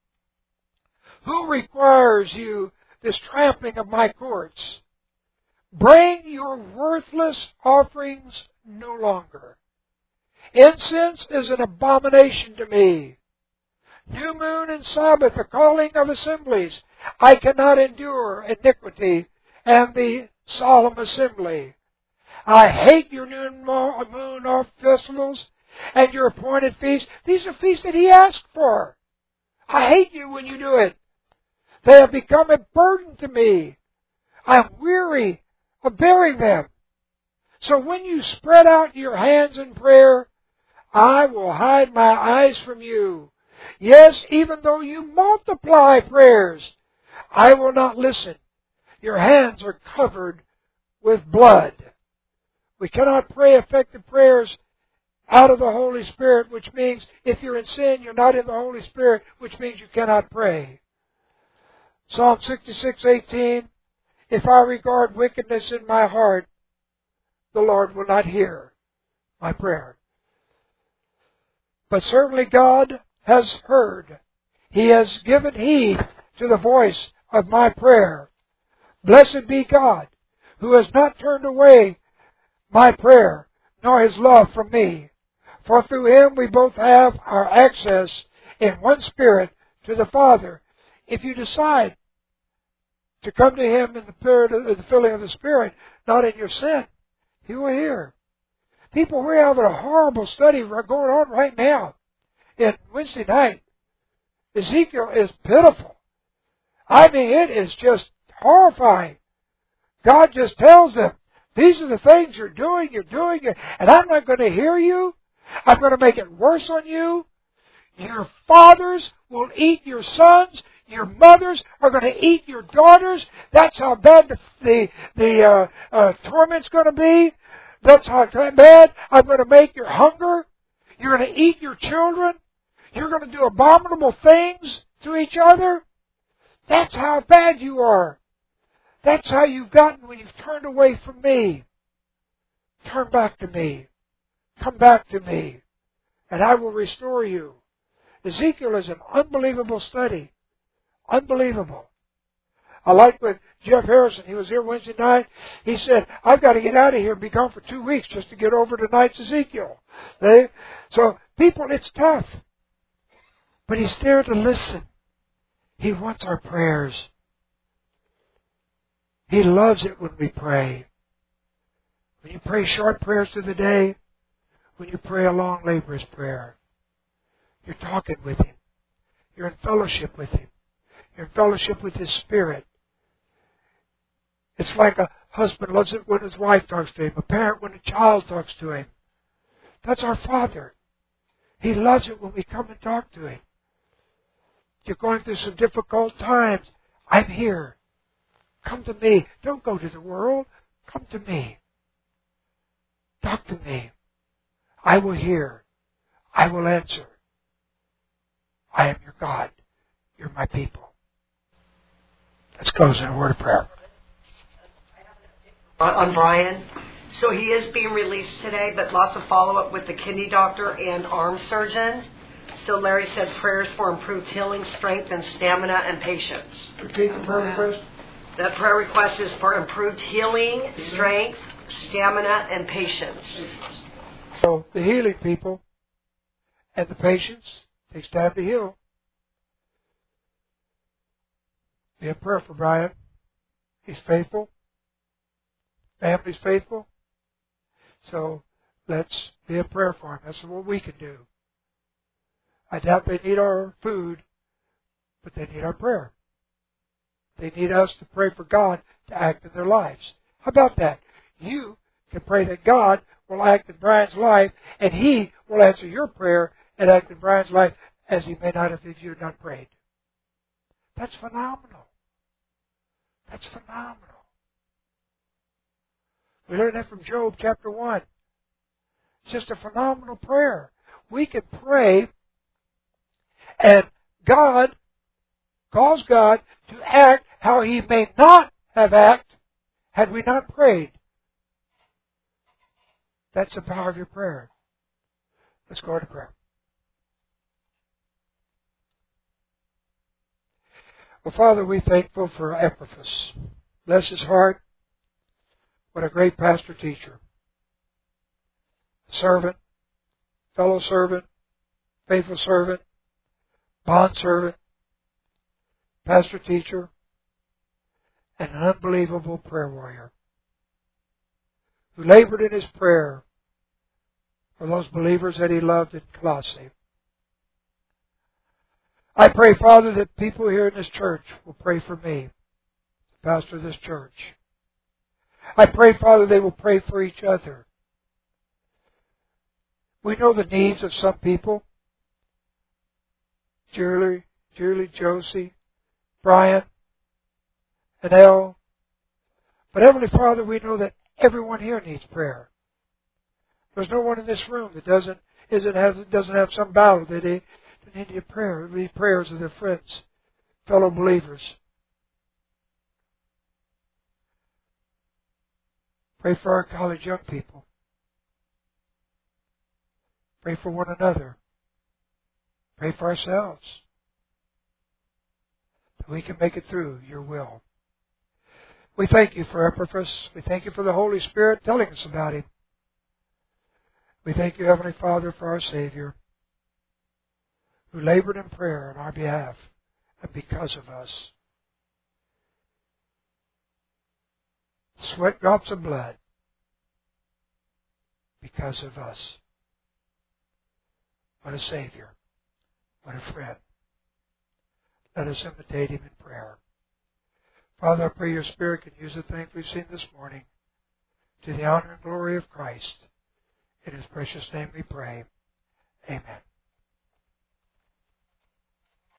Speaker 1: who requires you this trampling of my courts? Bring your worthless offerings no longer. Incense is an abomination to me. New moon and Sabbath, the calling of assemblies. I cannot endure iniquity and the solemn assembly. I hate your new moon off festivals and your appointed feasts. These are feasts that he asked for. I hate you when you do it. They have become a burden to me. I'm weary of bearing them. So when you spread out your hands in prayer, I will hide my eyes from you. Yes, even though you multiply prayers, I will not listen. Your hands are covered with blood. We cannot pray effective prayers out of the Holy Spirit, which means if you're in sin, you're not in the Holy Spirit, which means you cannot pray. Psalm sixty-six eighteen, if I regard wickedness in my heart, the Lord will not hear my prayer. But certainly God has heard. He has given heed to the voice of my prayer. Blessed be God, who has not turned away my prayer, nor his love from me. For through him we both have our access in one Spirit to the Father. If you decide to come to him in the period of the filling of the Spirit, not in your sin, he will hear. People, we're having a horrible study going on right now. In Wednesday night, Ezekiel is pitiful. I mean, it is just horrifying. God just tells them, these are the things you're doing, you're doing, and I'm not going to hear you. I'm going to make it worse on you. Your fathers will eat your sons. Your mothers are going to eat your daughters. That's how bad the the, the uh, uh, torment's going to be. That's how bad I'm going to make your hunger. You're going to eat your children. You're going to do abominable things to each other. That's how bad you are. That's how you've gotten when you've turned away from me. Turn back to me. Come back to me, and I will restore you. Ezekiel is an unbelievable study. Unbelievable. I like with Jeff Harrison. He was here Wednesday night. He said, I've got to get out of here and be gone for two weeks just to get over tonight's Ezekiel. They, so, people, it's tough. But he's there to listen. He wants our prayers. He loves it when we pray. When you pray short prayers through the day, when you pray a long, laborious prayer, you're talking with him. You're in fellowship with him. You're in fellowship with his Spirit. It's like a husband loves it when his wife talks to him, a parent when a child talks to him. That's our Father. He loves it when we come and talk to him. You're going through some difficult times. I'm here. Come to me. Don't go to the world. Come to me. Talk to me. I will hear. I will answer. I am your God. You're my people. Let's close in a word of prayer.
Speaker 4: On Brian. So he is being released today, but lots of follow-up with the kidney doctor and arm surgeon. So Larry said prayers for improved healing, strength, and stamina and patience.
Speaker 1: Repeat the prayer request.
Speaker 4: The prayer request is for improved healing, strength, stamina, and patience.
Speaker 1: So the healing people and the patience takes time to heal. Be in prayer for Brian. He's faithful. Family's faithful. So let's be in prayer for him. That's what we can do. I doubt they need our food, but they need our prayer. They need us to pray for God to act in their lives. How about that? You can pray that God will act in Brian's life, and He will answer your prayer and act in Brian's life as He may not have if you had not prayed. That's phenomenal. That's phenomenal. We learned that from Job chapter one. It's just a phenomenal prayer. We can pray and God, cause God to act how He may not have acted had we not prayed. That's the power of your prayer. Let's go to prayer. Well, Father, we're thankful for Epaphras. Bless his heart. What a great pastor teacher. Servant, fellow servant, faithful servant, bond servant, pastor teacher, and an unbelievable prayer warrior who labored in his prayer for those believers that he loved in Colossae. I pray, Father, that people here in this church will pray for me, the pastor of this church. I pray, Father, they will pray for each other. We know the needs of some people. Julie, Julie, Josie, Brian, and Elle. But Heavenly Father, we know that everyone here needs prayer. There's no one in this room that doesn't isn't have doesn't have some battle that they, they need a prayer. They need prayers of their friends, fellow believers. Pray for our college young people. Pray for one another. Pray for ourselves. That we can make it through your will. We thank you for Epaphras. We thank you for the Holy Spirit telling us about him. We thank you, Heavenly Father, for our Savior, who labored in prayer on our behalf and because of us. Sweat drops of blood because of us. What a Savior. What a friend. Let us imitate him in prayer. Father, I pray your Spirit can use the things we've seen this morning to the honor and glory of Christ. In his precious name we pray. Amen.